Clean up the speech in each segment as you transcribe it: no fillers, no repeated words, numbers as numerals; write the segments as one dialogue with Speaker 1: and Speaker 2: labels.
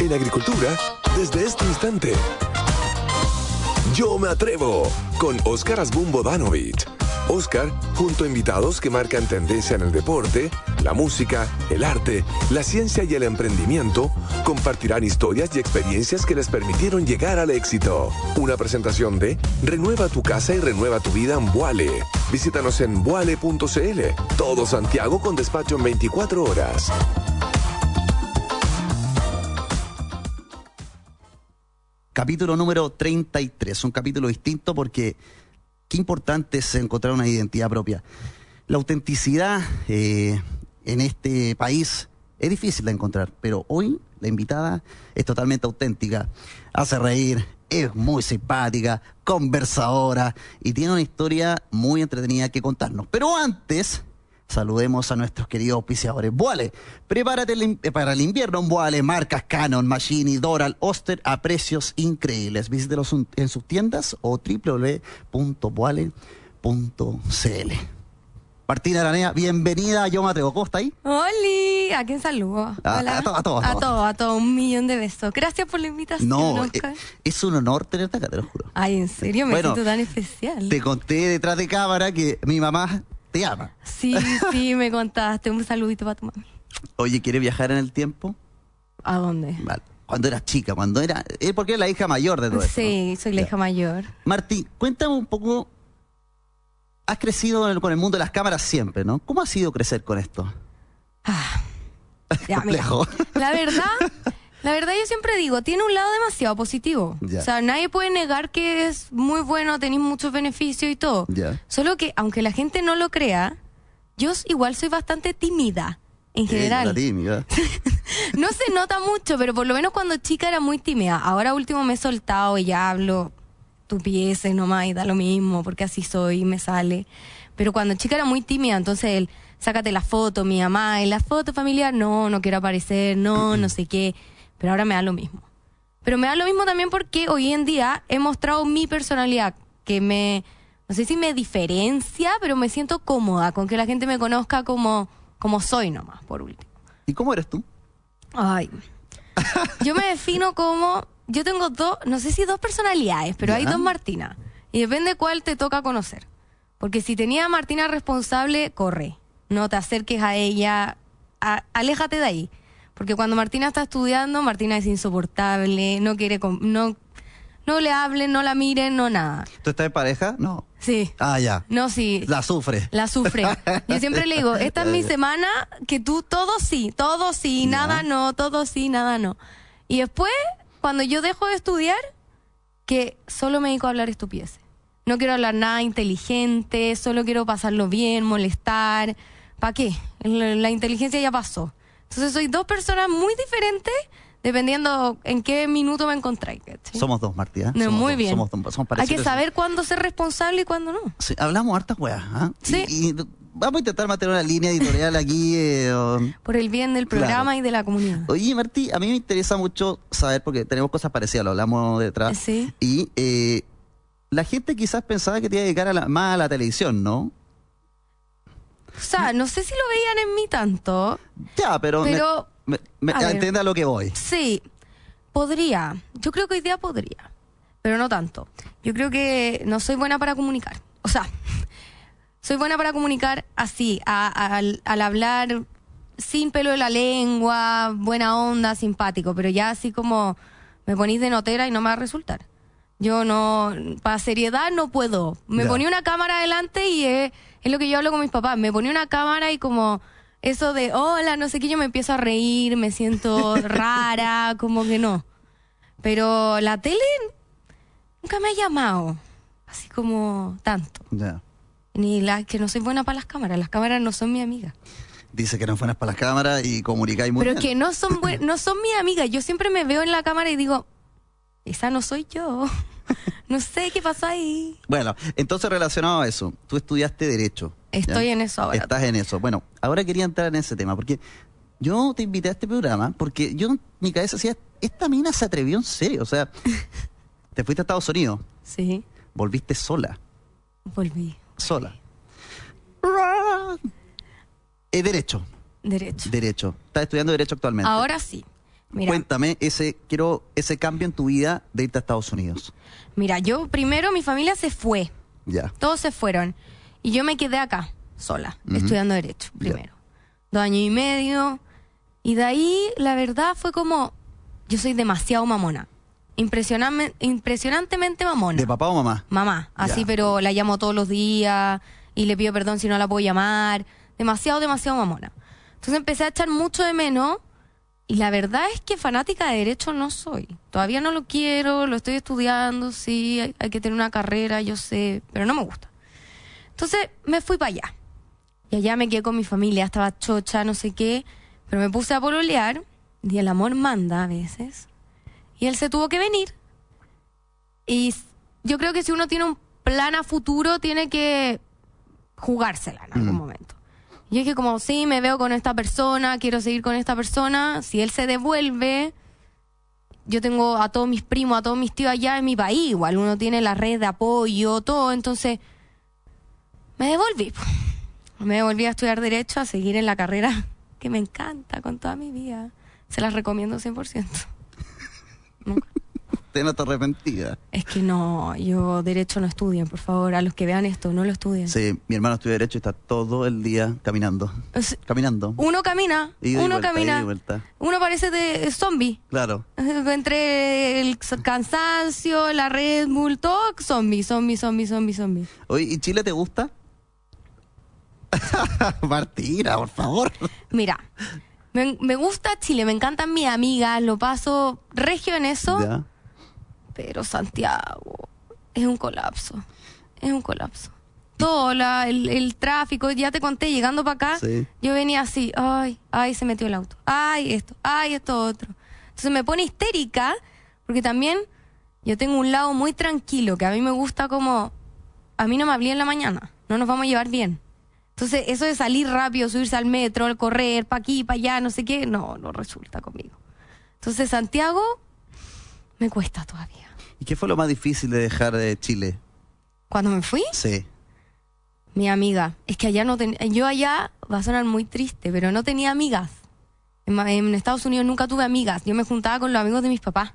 Speaker 1: en agricultura desde este instante. Yo me atrevo con Óscar Asbun Bodanovich. Óscar, junto a invitados que marcan tendencia en el deporte, la música, el arte, la ciencia y el emprendimiento, compartirán historias y experiencias que les permitieron llegar al éxito. Una presentación de Renueva tu casa y renueva tu vida en Boale. Visítanos en boale.cl. Todo Santiago con despacho en 24 horas.
Speaker 2: Capítulo número 33, un capítulo distinto porque qué importante es encontrar una identidad propia. La autenticidad en este país es difícil de encontrar, pero hoy la invitada es totalmente auténtica. Hace reír, es muy simpática, conversadora y tiene una historia muy entretenida que contarnos. Pero antes, saludemos a nuestros queridos auspiciadores. Boale, prepárate para el invierno en Boale, marcas Canon, Machini, Doral, Oster a precios increíbles. Visítelos en sus tiendas o www.boale.cl. Martina Aranea, bienvenida a Yo Me Atrevo. ¿Cómo está ahí?
Speaker 3: ¡Holi! ¿A quién saludo?
Speaker 2: A todos.
Speaker 3: Un millón de besos. Gracias por la invitación,
Speaker 2: No,
Speaker 3: Oscar.
Speaker 2: es un honor tenerte acá, te lo juro.
Speaker 3: Ay, en serio, me siento tan especial.
Speaker 2: Te conté detrás de cámara que mi mamá te ama.
Speaker 3: Sí, me contaste. Un saludito para tu mami.
Speaker 2: Oye, ¿quieres viajar en el tiempo?
Speaker 3: ¿A dónde?
Speaker 2: Vale. Cuando eras chica, porque eres la hija mayor de todo esto.
Speaker 3: Sí, soy la hija mayor.
Speaker 2: Martí, cuéntame un poco. Has crecido con el mundo de las cámaras siempre, ¿no? ¿Cómo ha sido crecer con esto?
Speaker 3: Complejo. La verdad yo siempre digo, tiene un lado demasiado positivo.
Speaker 2: Ya.
Speaker 3: O sea, nadie puede negar que es muy bueno, tenéis muchos beneficios y todo.
Speaker 2: Ya.
Speaker 3: Solo que, aunque la gente no lo crea, yo igual soy bastante tímida, en general.
Speaker 2: Tímida.
Speaker 3: No se nota mucho, pero por lo menos cuando chica era muy tímida. Ahora último me he soltado y ya hablo estupideces nomás y da lo mismo, porque así soy y me sale. Pero cuando chica era muy tímida, entonces él, sácate la foto, mi mamá, en la foto familiar, no quiero aparecer, no sé qué. Pero ahora me da lo mismo. Pero me da lo mismo también porque hoy en día he mostrado mi personalidad, que no sé si me diferencia, pero me siento cómoda con que la gente me conozca como soy nomás, por último.
Speaker 2: ¿Y cómo eres tú?
Speaker 3: Ay, yo me defino como, yo tengo no sé si dos personalidades, pero hay dos Martina. Y depende cuál te toca conocer. Porque si tenía a Martina responsable, corre. No te acerques a ella, aléjate de ahí. Porque cuando Martina está estudiando, Martina es insoportable, no quiere, no le hablen, no la miren, no nada.
Speaker 2: ¿Tú estás en pareja? No.
Speaker 3: Sí.
Speaker 2: Ya.
Speaker 3: No, sí.
Speaker 2: La sufre.
Speaker 3: Yo siempre le digo, esta es mi semana, que tú todo sí, nada no, todo sí, nada no. Y después, cuando yo dejo de estudiar, que solo me dedico a hablar estupideces. No quiero hablar nada inteligente, solo quiero pasarlo bien, molestar. ¿Para qué? La inteligencia ya pasó. Entonces soy dos personas muy diferentes dependiendo en qué minuto me encontráis.
Speaker 2: Somos dos, Martí.
Speaker 3: No, muy bien.
Speaker 2: Somos
Speaker 3: Hay que saber cuándo ser responsable y cuándo no.
Speaker 2: Sí, hablamos hartas weas.
Speaker 3: Sí.
Speaker 2: Y vamos a intentar mantener una línea editorial aquí.
Speaker 3: Por el bien del programa y de la comunidad.
Speaker 2: Oye, Martí, a mí me interesa mucho saber, porque tenemos cosas parecidas, lo hablamos detrás.
Speaker 3: Sí.
Speaker 2: Y la gente quizás pensaba que te iba a dedicar más a la televisión, ¿no?
Speaker 3: O sea, no sé si lo veían en mí tanto.
Speaker 2: Ya, pero entienda lo que voy.
Speaker 3: Sí, podría. Yo creo que hoy día podría, pero no tanto. Yo creo que no soy buena para comunicar. O sea, soy buena para comunicar así, al hablar sin pelo en la lengua, buena onda, simpático, pero ya así como me ponís de notera y no me va a resultar. Yo no, para seriedad no puedo. Me ponía una cámara adelante y es lo que yo hablo con mis papás. Me ponía una cámara y como eso de hola, no sé qué, yo me empiezo a reír, me siento rara, como que no. Pero la tele nunca me ha llamado, así como tanto.
Speaker 2: Ya.
Speaker 3: Ni que no soy buena para las cámaras no son mi amiga.
Speaker 2: Dice que no es buenas para las cámaras y comunicáis muy bien.
Speaker 3: Pero que no son mi amiga. Yo siempre me veo en la cámara y digo, esa no soy yo. No sé qué pasó ahí.
Speaker 2: Bueno, entonces relacionado a eso, tú estudiaste Derecho.
Speaker 3: Estoy en eso ahora.
Speaker 2: Estás en eso. Bueno, ahora quería entrar en ese tema, porque yo te invité a este programa, porque yo en mi cabeza decía, esta mina se atrevió en serio, o sea, te fuiste a Estados Unidos.
Speaker 3: Sí.
Speaker 2: Volviste sola.
Speaker 3: Volví.
Speaker 2: Sola. Derecho.
Speaker 3: Derecho.
Speaker 2: Derecho. ¿Estás estudiando Derecho actualmente?
Speaker 3: Ahora sí. Mira.
Speaker 2: Cuéntame ese cambio en tu vida de irte a Estados Unidos.
Speaker 3: Mira, yo primero, mi familia se fue.
Speaker 2: Ya.
Speaker 3: Todos se fueron. Y yo me quedé acá, sola, estudiando Derecho, primero. 2 años y medio. Y de ahí, la verdad, fue como... Yo soy demasiado mamona. Impresionantemente mamona.
Speaker 2: ¿De papá o mamá?
Speaker 3: Mamá, así,
Speaker 2: Ya.
Speaker 3: pero la llamo todos los días y le pido perdón si no la puedo llamar. Demasiado mamona. Entonces empecé a echar mucho de menos y la verdad es que fanática de Derecho no soy. Todavía no lo quiero, lo estoy estudiando, sí, hay que tener una carrera, yo sé, pero no me gusta. Entonces me fui para allá. Y allá me quedé con mi familia, estaba chocha, no sé qué, pero me puse a pololear y el amor manda a veces. Y él se tuvo que venir. Y yo creo que si uno tiene un plan a futuro, tiene que jugársela en algún momento. Y yo dije como, sí, me veo con esta persona, quiero seguir con esta persona. Si él se devuelve, yo tengo a todos mis primos, a todos mis tíos allá en mi país. Igual uno tiene la red de apoyo, todo. Entonces, me devolví. Me devolví a estudiar Derecho, a seguir en la carrera que me encanta con toda mi vida. Se las recomiendo 100%. Nunca.
Speaker 2: Usted no está arrepentida.
Speaker 3: Es que no, yo Derecho no estudien, por favor. A los que vean esto, no lo estudien.
Speaker 2: Sí, mi hermano estudia Derecho y está todo el día caminando. Caminando.
Speaker 3: Uno camina,
Speaker 2: Ida y
Speaker 3: uno
Speaker 2: vuelta,
Speaker 3: camina.
Speaker 2: ida y vuelta.
Speaker 3: Uno parece de zombie.
Speaker 2: Claro.
Speaker 3: Entre el cansancio, la Red Bull, todo zombie.
Speaker 2: Oye, ¿y Chile te gusta? Martina, por favor.
Speaker 3: Mira, me gusta Chile, me encantan mis amigas, lo paso regio en eso.
Speaker 2: Ya.
Speaker 3: Pero Santiago es un colapso. Todo, el tráfico, ya te conté, llegando para acá,
Speaker 2: Sí.
Speaker 3: yo venía así, ay, se metió el auto, ay, esto otro. Entonces me pone histérica, porque también yo tengo un lado muy tranquilo, que a mí me gusta como, a mí no me hablé en la mañana, no nos vamos a llevar bien. Entonces eso de salir rápido, subirse al metro, al correr, para aquí, para allá, no sé qué, no resulta conmigo. Entonces Santiago me cuesta todavía.
Speaker 2: ¿Y qué fue lo más difícil de dejar de Chile?
Speaker 3: Cuando me fui,
Speaker 2: Sí.
Speaker 3: mi amiga, es que allá no tenía, yo allá, va a sonar muy triste, pero no tenía amigas. En Estados Unidos nunca tuve amigas, yo me juntaba con los amigos de mis papás,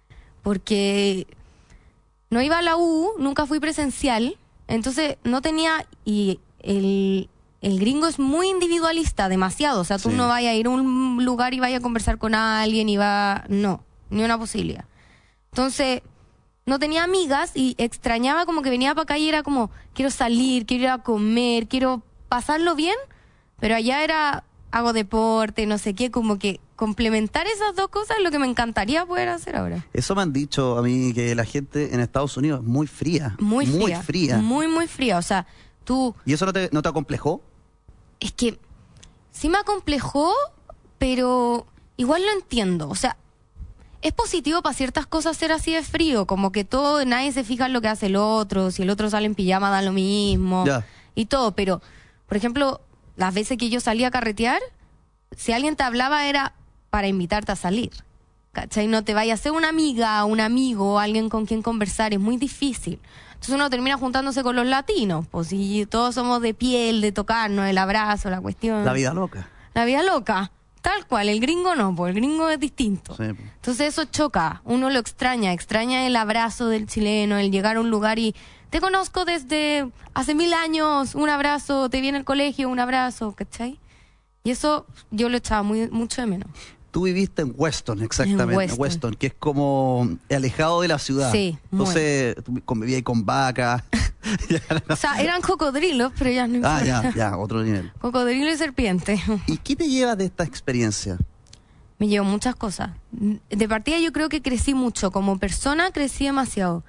Speaker 3: porque no iba a la U, nunca fui presencial, entonces no tenía, y el gringo es muy individualista, demasiado, o sea, tú
Speaker 2: Sí.
Speaker 3: no vayas a ir a un lugar y vayas a conversar con alguien no, ni una posibilidad. Entonces, no tenía amigas y extrañaba como que venía para acá y era como, quiero salir, quiero ir a comer, quiero pasarlo bien, pero allá era, hago deporte, no sé qué, como que complementar esas dos cosas es lo que me encantaría poder hacer ahora.
Speaker 2: Eso me han dicho a mí, que la gente en Estados Unidos es muy fría.
Speaker 3: Muy fría. Muy fría, o sea, tú...
Speaker 2: ¿Y eso no te acomplejó?
Speaker 3: Es que sí me acomplejó, pero igual lo entiendo, o sea, es positivo para ciertas cosas ser así de frío, como que todo, nadie se fija en lo que hace el otro, si el otro sale en pijama da lo mismo,
Speaker 2: Ya.
Speaker 3: y todo, pero, por ejemplo, las veces que yo salía a carretear, si alguien te hablaba era para invitarte a salir, ¿cachai? No te vaya a ser una amiga, un amigo, alguien con quien conversar, es muy difícil. Entonces uno termina juntándose con los latinos, pues si todos somos de piel, de tocarnos, el abrazo, la cuestión.
Speaker 2: La vida loca.
Speaker 3: La vida loca. Tal cual, el gringo no, porque el gringo es distinto.
Speaker 2: Sí.
Speaker 3: Entonces eso choca, uno lo extraña el abrazo del chileno, el llegar a un lugar y te conozco desde hace 1000 años, un abrazo, te vi en el colegio, un abrazo, ¿cachai? Y eso yo lo echaba mucho de menos.
Speaker 2: Tú viviste en Weston, exactamente.
Speaker 3: En Weston.
Speaker 2: Que es como alejado de la ciudad.
Speaker 3: Sí, muy.
Speaker 2: Entonces, tú convivías ahí con vacas.
Speaker 3: O sea, eran cocodrilos, pero ya no importa.
Speaker 2: Ya, otro nivel.
Speaker 3: Cocodrilo y serpiente.
Speaker 2: ¿Y qué te llevas de esta experiencia?
Speaker 3: Me llevó muchas cosas. De partida yo creo que crecí mucho. Como persona crecí demasiado.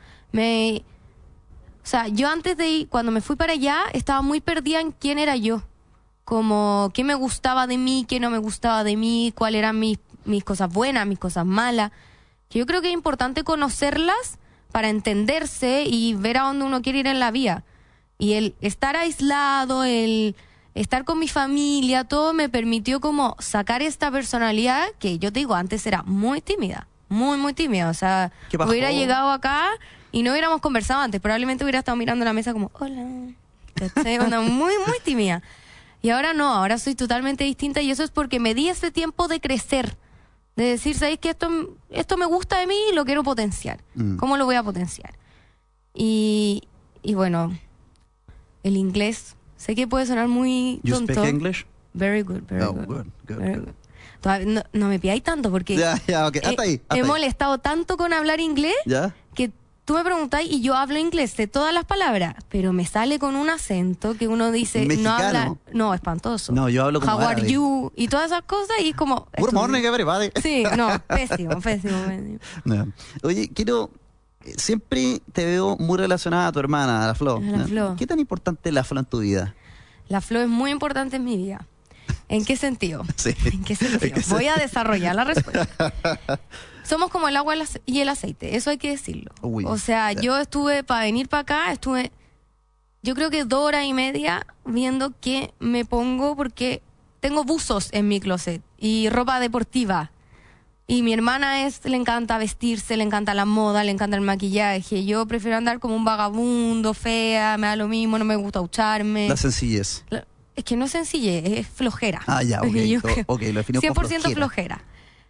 Speaker 3: O sea, yo antes de ir, cuando me fui para allá, estaba muy perdida en quién era yo. Como qué me gustaba de mí, qué no me gustaba de mí, cuáles eran mis cosas buenas, mis cosas malas. Que yo creo que es importante conocerlas para entenderse y ver a dónde uno quiere ir en la vida. Y el estar aislado, el estar con mi familia, todo me permitió como sacar esta personalidad que yo te digo, antes era muy tímida, muy tímida. O sea,
Speaker 2: ¿Qué pasó?
Speaker 3: hubiera llegado acá y no hubiéramos conversado antes, probablemente hubiera estado mirando la mesa como, hola, ¿cachai? Onda, muy tímida. Y ahora no, ahora soy totalmente distinta y eso es porque me di ese tiempo de crecer, De decir, ¿sabéis que esto me gusta de mí y lo quiero potenciar? ¿Cómo lo voy a potenciar? Y bueno, el inglés, sé que puede sonar muy tonto.
Speaker 2: You speak English?
Speaker 3: Very good, very good. Very good. Todavía no me pidáis tanto porque
Speaker 2: Ya, ok. Hasta ahí.
Speaker 3: he molestado tanto con hablar inglés
Speaker 2: ¿Ya?
Speaker 3: que tú me preguntáis y yo hablo inglés de todas las palabras, pero me sale con un acento que uno dice,
Speaker 2: ¿Mexicano?
Speaker 3: no habla, no, espantoso.
Speaker 2: No, yo hablo como
Speaker 3: How are
Speaker 2: árabe.
Speaker 3: you? Y todas esas cosas y como...
Speaker 2: Good morning, everybody.
Speaker 3: Sí, no, pésimo.
Speaker 2: No. Oye, siempre te veo muy relacionada a tu hermana, a la Flo.
Speaker 3: A la Flo.
Speaker 2: ¿Qué tan importante es la Flo en tu vida?
Speaker 3: La Flo es muy importante en mi vida. ¿En qué sentido?
Speaker 2: Sí.
Speaker 3: ¿En qué sentido? Voy a desarrollar la respuesta. Somos como el agua y el aceite, eso hay que decirlo.
Speaker 2: Uy.
Speaker 3: O sea, yo estuve, para venir para acá, yo creo que 2 horas y media viendo qué me pongo porque tengo buzos en mi closet y ropa deportiva. Y mi hermana le encanta vestirse, le encanta la moda, le encanta el maquillaje. Yo prefiero andar como un vagabundo, fea, me da lo mismo, no me gusta ducharme.
Speaker 2: La sencillez.
Speaker 3: Es que no es sencillez, es flojera.
Speaker 2: Ah, ya, ok.
Speaker 3: Yo creo.
Speaker 2: Ok, lo definió
Speaker 3: 100% flojera.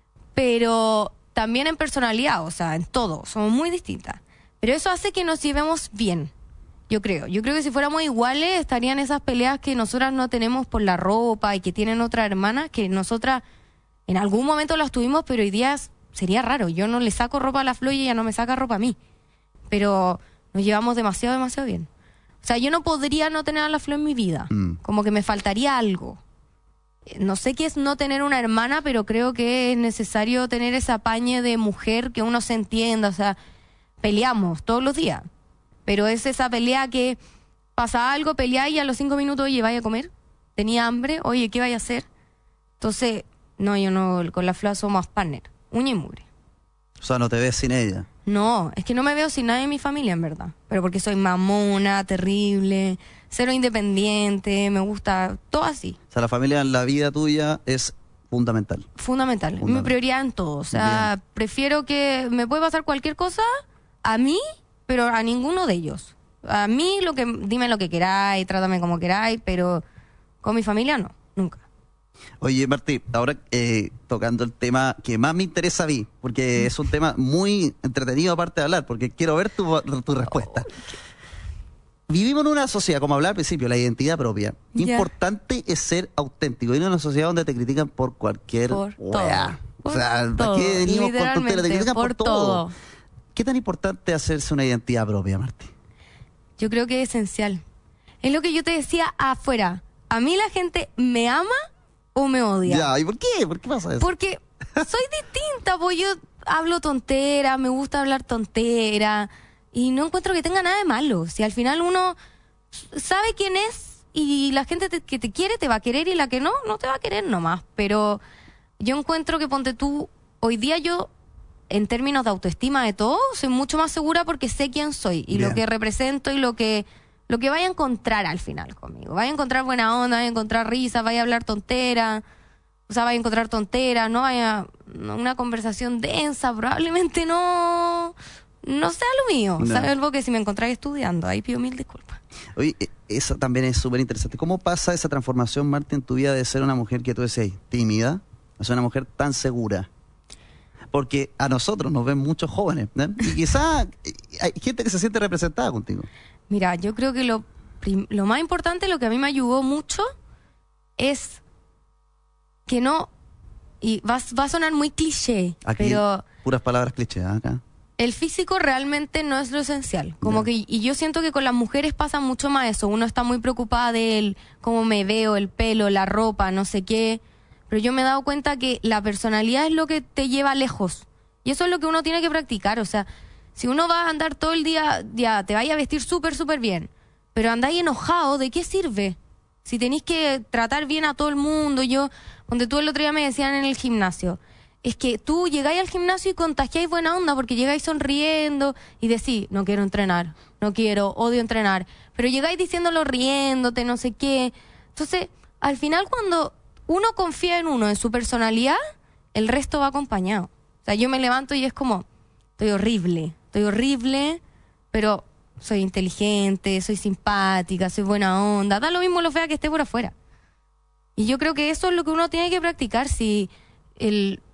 Speaker 3: Pero también en personalidad, o sea, en todo. Somos muy distintas. Pero eso hace que nos llevemos bien, yo creo. Yo creo que si fuéramos iguales, estarían esas peleas que nosotras no tenemos por la ropa y que tienen otras hermanas, que nosotras en algún momento las tuvimos, pero hoy día sería raro. Yo no le saco ropa a la Flo y ella no me saca ropa a mí. Pero nos llevamos demasiado bien. O sea, yo no podría no tener a la Flo en mi vida. Como que me faltaría algo. No sé qué es no tener una hermana, pero creo que es necesario tener ese apañe de mujer, que uno se entienda. O sea, peleamos todos los días. Pero es esa pelea que pasa algo, peleáis y a los 5 minutos, oye, ¿vaya a comer? ¿Tenía hambre? Oye, ¿qué vaya a hacer? Entonces, no, yo no, con la Flo somos partner. Uña y mugre.
Speaker 2: O sea, no te ves sin ella.
Speaker 3: No, es que no me veo sin nadie en mi familia, en verdad. Pero porque soy mamona, terrible, cero independiente, me gusta, todo así.
Speaker 2: O sea, la familia en la vida tuya es fundamental.
Speaker 3: Fundamental. Mi prioridad en todo. O sea, prefiero que me puede pasar cualquier cosa a mí, pero a ninguno de ellos. A mí, dime lo que queráis, trátame como queráis, pero con mi familia no, nunca.
Speaker 2: Oye, Martí, ahora tocando el tema que más me interesa a mí, porque es un tema muy entretenido aparte de hablar, porque quiero ver tu respuesta. Vivimos en una sociedad, como hablaba al principio, la identidad propia. Importante es ser auténtico. Y en una sociedad donde te critican por cualquier weá. O sea, ¿para qué venimos con tonterías? Te critican por todo. ¿Qué tan importante es hacerse una identidad propia, Martí?
Speaker 3: Yo creo que es esencial. Es lo que yo te decía afuera. A mí la gente me ama o me odia.
Speaker 2: Ya, ¿y por qué? ¿Por qué pasa eso?
Speaker 3: Porque soy distinta, pues yo hablo tontera, me gusta hablar tontera y no encuentro que tenga nada de malo. Si al final uno sabe quién es y la gente que te quiere te va a querer y la que no te va a querer nomás. Pero yo encuentro que, ponte tú, hoy día yo, en términos de autoestima de todo, soy mucho más segura porque sé quién soy y lo que represento y lo que vaya a encontrar al final conmigo. Vaya a encontrar buena onda, vaya a encontrar risa, vaya a hablar tontera, o sea, vaya a encontrar tontera, una conversación densa, probablemente no sea lo mío.
Speaker 2: No.
Speaker 3: Salvo que si me encontráis estudiando, ahí pido 1000 disculpas.
Speaker 2: Oye, eso también es súper interesante. ¿Cómo pasa esa transformación, Marta, en tu vida de ser una mujer que tú decías tímida a ser una mujer tan segura? Porque a nosotros nos ven muchos jóvenes, ¿no? Y quizás hay gente que se siente representada contigo.
Speaker 3: Mira, yo creo que lo más importante, lo que a mí me ayudó mucho, es que no, y va a sonar muy cliché,
Speaker 2: Aquí,
Speaker 3: pero
Speaker 2: puras palabras clichés, acá.
Speaker 3: el físico realmente no es lo esencial. Y yo siento que con las mujeres pasa mucho más eso. Uno está muy preocupada de él, cómo me veo, el pelo, la ropa, no sé qué. Pero yo me he dado cuenta que la personalidad es lo que te lleva lejos. Y eso es lo que uno tiene que practicar. O sea, si uno va a andar todo el día, ya te vaya a vestir súper bien, pero andáis enojado, ¿de qué sirve? Si tenéis que tratar bien a todo el mundo. Donde tú el otro día me decían en el gimnasio, es que tú llegáis al gimnasio y contagiáis buena onda porque llegáis sonriendo y decís, no quiero entrenar, odio entrenar. Pero llegáis diciéndolo riéndote, no sé qué. Entonces, al final cuando uno confía en uno, en su personalidad, el resto va acompañado. O sea, yo me levanto y es como, estoy horrible, pero soy inteligente, soy simpática, soy buena onda. Da lo mismo lo fea que esté por afuera. Y yo creo que eso es lo que uno tiene que practicar. Si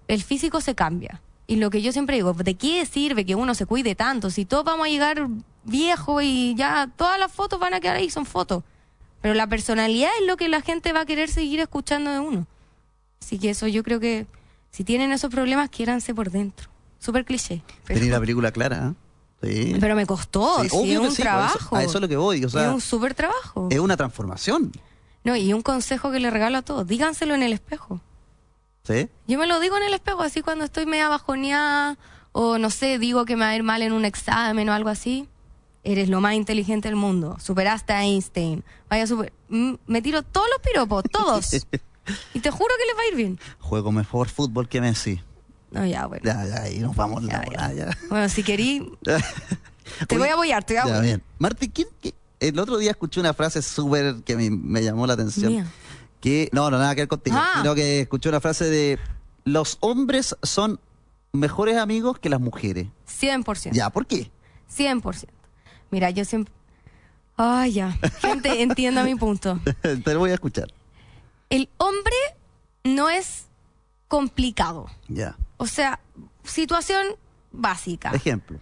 Speaker 3: el físico se cambia. Y lo que yo siempre digo, ¿de qué sirve que uno se cuide tanto? Si todos vamos a llegar viejos y ya todas las fotos van a quedar ahí, son fotos. Pero la personalidad es lo que la gente va a querer seguir escuchando de uno. Así que eso yo creo que si tienen esos problemas, quiéranse por dentro. Súper cliché.
Speaker 2: Tenía la película clara, ¿eh? Sí.
Speaker 3: Pero me costó, sí,
Speaker 2: obvio
Speaker 3: es un
Speaker 2: sí,
Speaker 3: trabajo.
Speaker 2: A eso es lo que voy. O sea,
Speaker 3: es un súper trabajo.
Speaker 2: Es una transformación.
Speaker 3: No, y un consejo que le regalo a todos, díganselo en el espejo.
Speaker 2: ¿Sí?
Speaker 3: Yo me lo digo en el espejo, así cuando estoy media bajoneada, o no sé, digo que me va a ir mal en un examen o algo así. Eres lo más inteligente del mundo, superaste a Einstein. Vaya me tiro todos los piropos, todos. Y te juro que les va a ir bien.
Speaker 2: Juego mejor fútbol que Messi.
Speaker 3: No, ya, bueno.
Speaker 2: Ya, ahí nos vamos. Ya.
Speaker 3: Bueno, si querí, te voy a apoyar, te voy a apoyar.
Speaker 2: Bien. Marti, el otro día escuché una frase súper que me llamó la atención.
Speaker 3: Mía.
Speaker 2: Que no, nada que ver contigo, sino que escuché una frase de: los hombres son mejores amigos que las mujeres.
Speaker 3: 100%.
Speaker 2: Ya, ¿por qué?
Speaker 3: 100%. Mira, yo siempre... Ay, ya. Gente, entienda mi punto.
Speaker 2: Te lo voy a escuchar.
Speaker 3: El hombre no es complicado.
Speaker 2: Ya.
Speaker 3: O sea, situación básica.
Speaker 2: Ejemplo.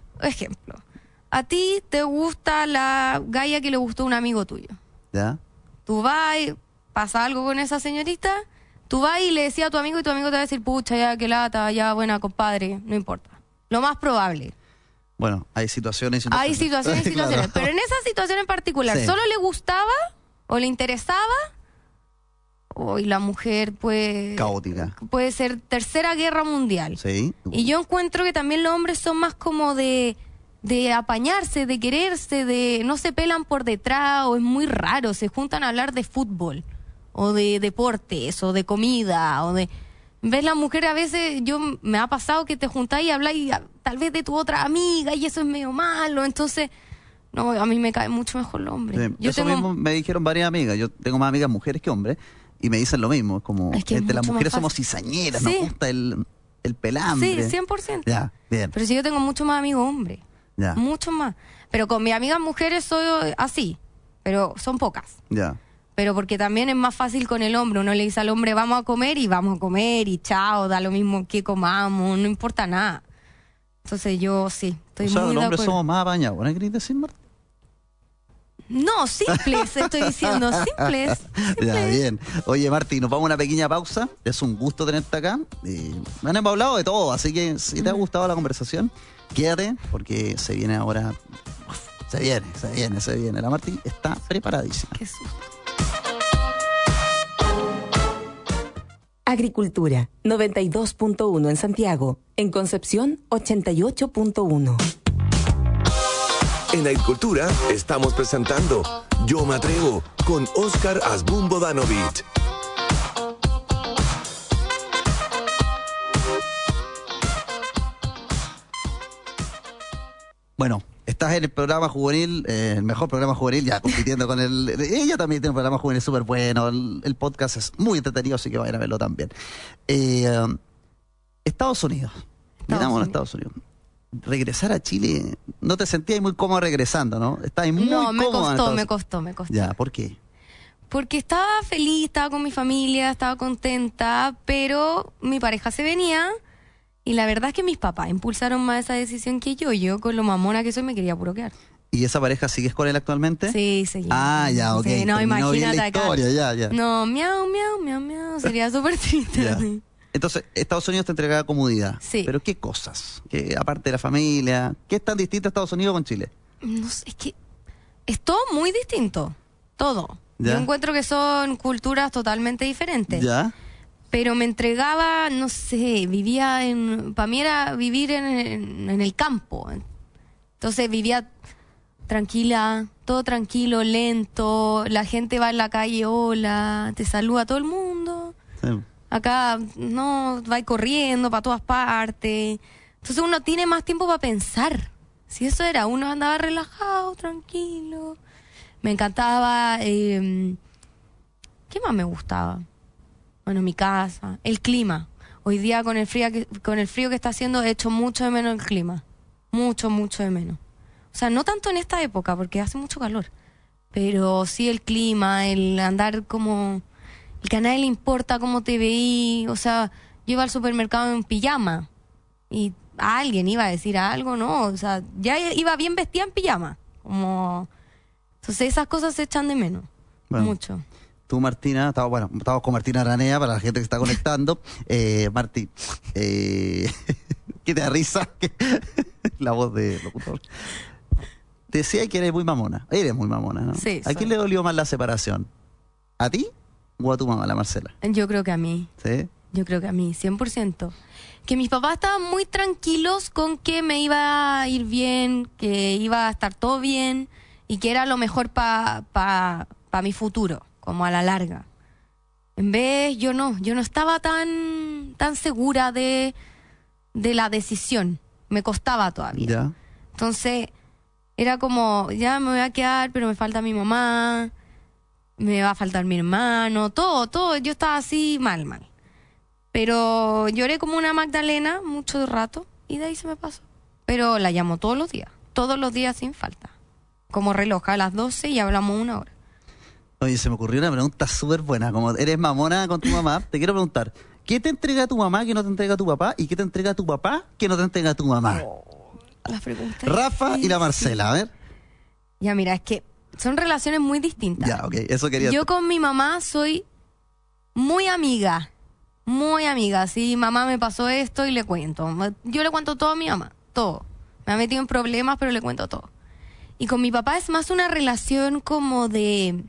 Speaker 3: A ti te gusta la galla que le gustó a un amigo tuyo.
Speaker 2: Ya.
Speaker 3: Tú vas y pasa algo con esa señorita, tú vas y le decías a tu amigo y tu amigo te va a decir, pucha, ya, qué lata, ya, buena, compadre, no importa. Lo más probable.
Speaker 2: Bueno, hay situaciones y situaciones.
Speaker 3: Hay situaciones y situaciones.
Speaker 2: Claro.
Speaker 3: Pero en esa situación en particular,
Speaker 2: Sí.
Speaker 3: ¿solo le gustaba o le interesaba? Y la mujer
Speaker 2: Caótica.
Speaker 3: puede ser tercera guerra mundial.
Speaker 2: Sí.
Speaker 3: Y yo encuentro que también los hombres son más como de apañarse, de quererse, de no se pelan por detrás, o es muy raro, se juntan a hablar de fútbol, o de deportes, o de comida, o de... ¿Ves? La mujer a veces, me ha pasado que te juntáis y habláis tal vez de tu otra amiga y eso es medio malo, entonces, no, a mí me cae mucho mejor el hombre.
Speaker 2: Sí. Eso mismo me dijeron varias amigas, yo tengo más amigas mujeres que hombres, y me dicen lo mismo, como
Speaker 3: Es que es
Speaker 2: entre las
Speaker 3: mucho
Speaker 2: mujeres
Speaker 3: más
Speaker 2: somos
Speaker 3: fácil.
Speaker 2: cizañeras,
Speaker 3: Sí.
Speaker 2: nos gusta el pelambre.
Speaker 3: Sí, 100%.
Speaker 2: Ya, bien.
Speaker 3: Pero si yo tengo mucho más amigos hombres,
Speaker 2: Ya.
Speaker 3: mucho más. Pero con mis amigas mujeres soy así, pero son pocas.
Speaker 2: Ya.
Speaker 3: Pero porque también es más fácil con el hombre. Uno le dice al hombre, vamos a comer y chao, da lo mismo que comamos, no importa nada. Entonces yo sí, estoy
Speaker 2: O sea,
Speaker 3: muy
Speaker 2: los
Speaker 3: de
Speaker 2: hombres
Speaker 3: acuerdo.
Speaker 2: somos más apañados, ¿no querés decir, Marta?
Speaker 3: No, simples, estoy diciendo, simples.
Speaker 2: Ya, bien. Oye, Marti, nos vamos a una pequeña pausa. Es un gusto tenerte acá. Me han hablado de todo, así que si te ha gustado la conversación, quédate, porque se viene ahora. Se viene. La Marti está preparadísima.
Speaker 3: Qué susto.
Speaker 4: Agricultura, 92.1 en Santiago. En Concepción, 88.1.
Speaker 1: En Agricultura estamos presentando Yo me atrevo con Oscar Asbun Bodanovic.
Speaker 2: Bueno, estás en el programa juvenil, el mejor programa juvenil, ya compitiendo con el... Ella también tiene un programa juvenil súper bueno, el podcast es muy entretenido, así que vayan a verlo también. Estados Unidos. Miramos a Estados Unidos. Regresar a Chile, no te sentías muy cómodo regresando, ¿no? Estabas muy
Speaker 3: No, me
Speaker 2: cómodo en
Speaker 3: costó.
Speaker 2: Ya, ¿por qué?
Speaker 3: Porque estaba feliz, estaba con mi familia, estaba contenta, pero mi pareja se venía y la verdad es que mis papás impulsaron más esa decisión que yo. Yo con lo mamona que soy me quería puro quedar.
Speaker 2: ¿Y esa pareja sigues con él actualmente?
Speaker 3: Sí, seguí.
Speaker 2: Ah, ya, ok.
Speaker 3: Sí, no,
Speaker 2: Terminó bien
Speaker 3: imagínate
Speaker 2: la
Speaker 3: acá.
Speaker 2: historia, ya.
Speaker 3: No, miau, sería súper triste.
Speaker 2: Ya. Entonces, Estados Unidos te entregaba comodidad.
Speaker 3: Sí.
Speaker 2: ¿Pero qué cosas? Que aparte de la familia, ¿qué es tan distinto Estados Unidos con Chile?
Speaker 3: No sé, es que es todo muy distinto, todo.
Speaker 2: Ya.
Speaker 3: Yo encuentro que son culturas totalmente diferentes.
Speaker 2: ¿Ya?
Speaker 3: Pero me entregaba, no sé, para mí era vivir en el campo. Entonces vivía tranquila, todo tranquilo, lento, la gente va en la calle, hola, te saluda todo el mundo.
Speaker 2: Sí.
Speaker 3: Acá no, va corriendo para todas partes. Entonces uno tiene más tiempo para pensar. Si eso era, uno andaba relajado, tranquilo. Me encantaba. ¿Qué más me gustaba? Bueno, mi casa, el clima. Hoy día con el frío que está haciendo he hecho mucho de menos el clima. Mucho de menos. O sea, no tanto en esta época porque hace mucho calor. Pero sí el clima, el andar como... El que a nadie le importa cómo te veí. O sea, yo iba al supermercado en pijama y alguien iba a decir algo, ¿no? O sea, ya iba bien vestida en pijama. Como... Entonces esas cosas se echan de menos.
Speaker 2: Bueno.
Speaker 3: Mucho.
Speaker 2: Tú, Martina, estamos con Martina Aranea para la gente que está conectando. Marti, ¿qué te da risa? La voz de locutor. Te decía que eres muy mamona. Eres muy mamona, ¿no?
Speaker 3: Sí.
Speaker 2: ¿A quién le dolió más la separación? ¿A ti o a tu mamá, la Marcela?
Speaker 3: Yo creo que a mí.
Speaker 2: ¿Sí?
Speaker 3: Yo creo que a mí, 100%. Que mis papás estaban muy tranquilos con que me iba a ir bien, que iba a estar todo bien y que era lo mejor para mi futuro, como a la larga. En vez, yo no estaba tan segura de la decisión. Me costaba todavía.
Speaker 2: Ya.
Speaker 3: Entonces, era como, ya me voy a quedar, pero me falta mi mamá, me va a faltar mi hermano, todo. Yo estaba así mal. Pero lloré como una Magdalena mucho rato y de ahí se me pasó. Pero la llamo todos los días sin falta. Como reloj a las 12 y hablamos 1 hora.
Speaker 2: Oye, se me ocurrió una pregunta súper buena. Como eres mamona con tu mamá, te quiero preguntar, ¿qué te entrega tu mamá que no te entrega tu papá? ¿Y qué te entrega tu papá que no te entrega tu mamá?
Speaker 3: Las preguntas.
Speaker 2: Rafa y la Marcela, a ver.
Speaker 3: Ya, mira, es que son relaciones muy distintas.
Speaker 2: Ya, ok, eso quería...
Speaker 3: Yo con mi mamá soy muy amiga. Muy amiga. Si mamá me pasó esto y le cuento. Yo le cuento todo a mi mamá. Todo. Me ha metido en problemas, pero le cuento todo. Y con mi papá es más una relación como de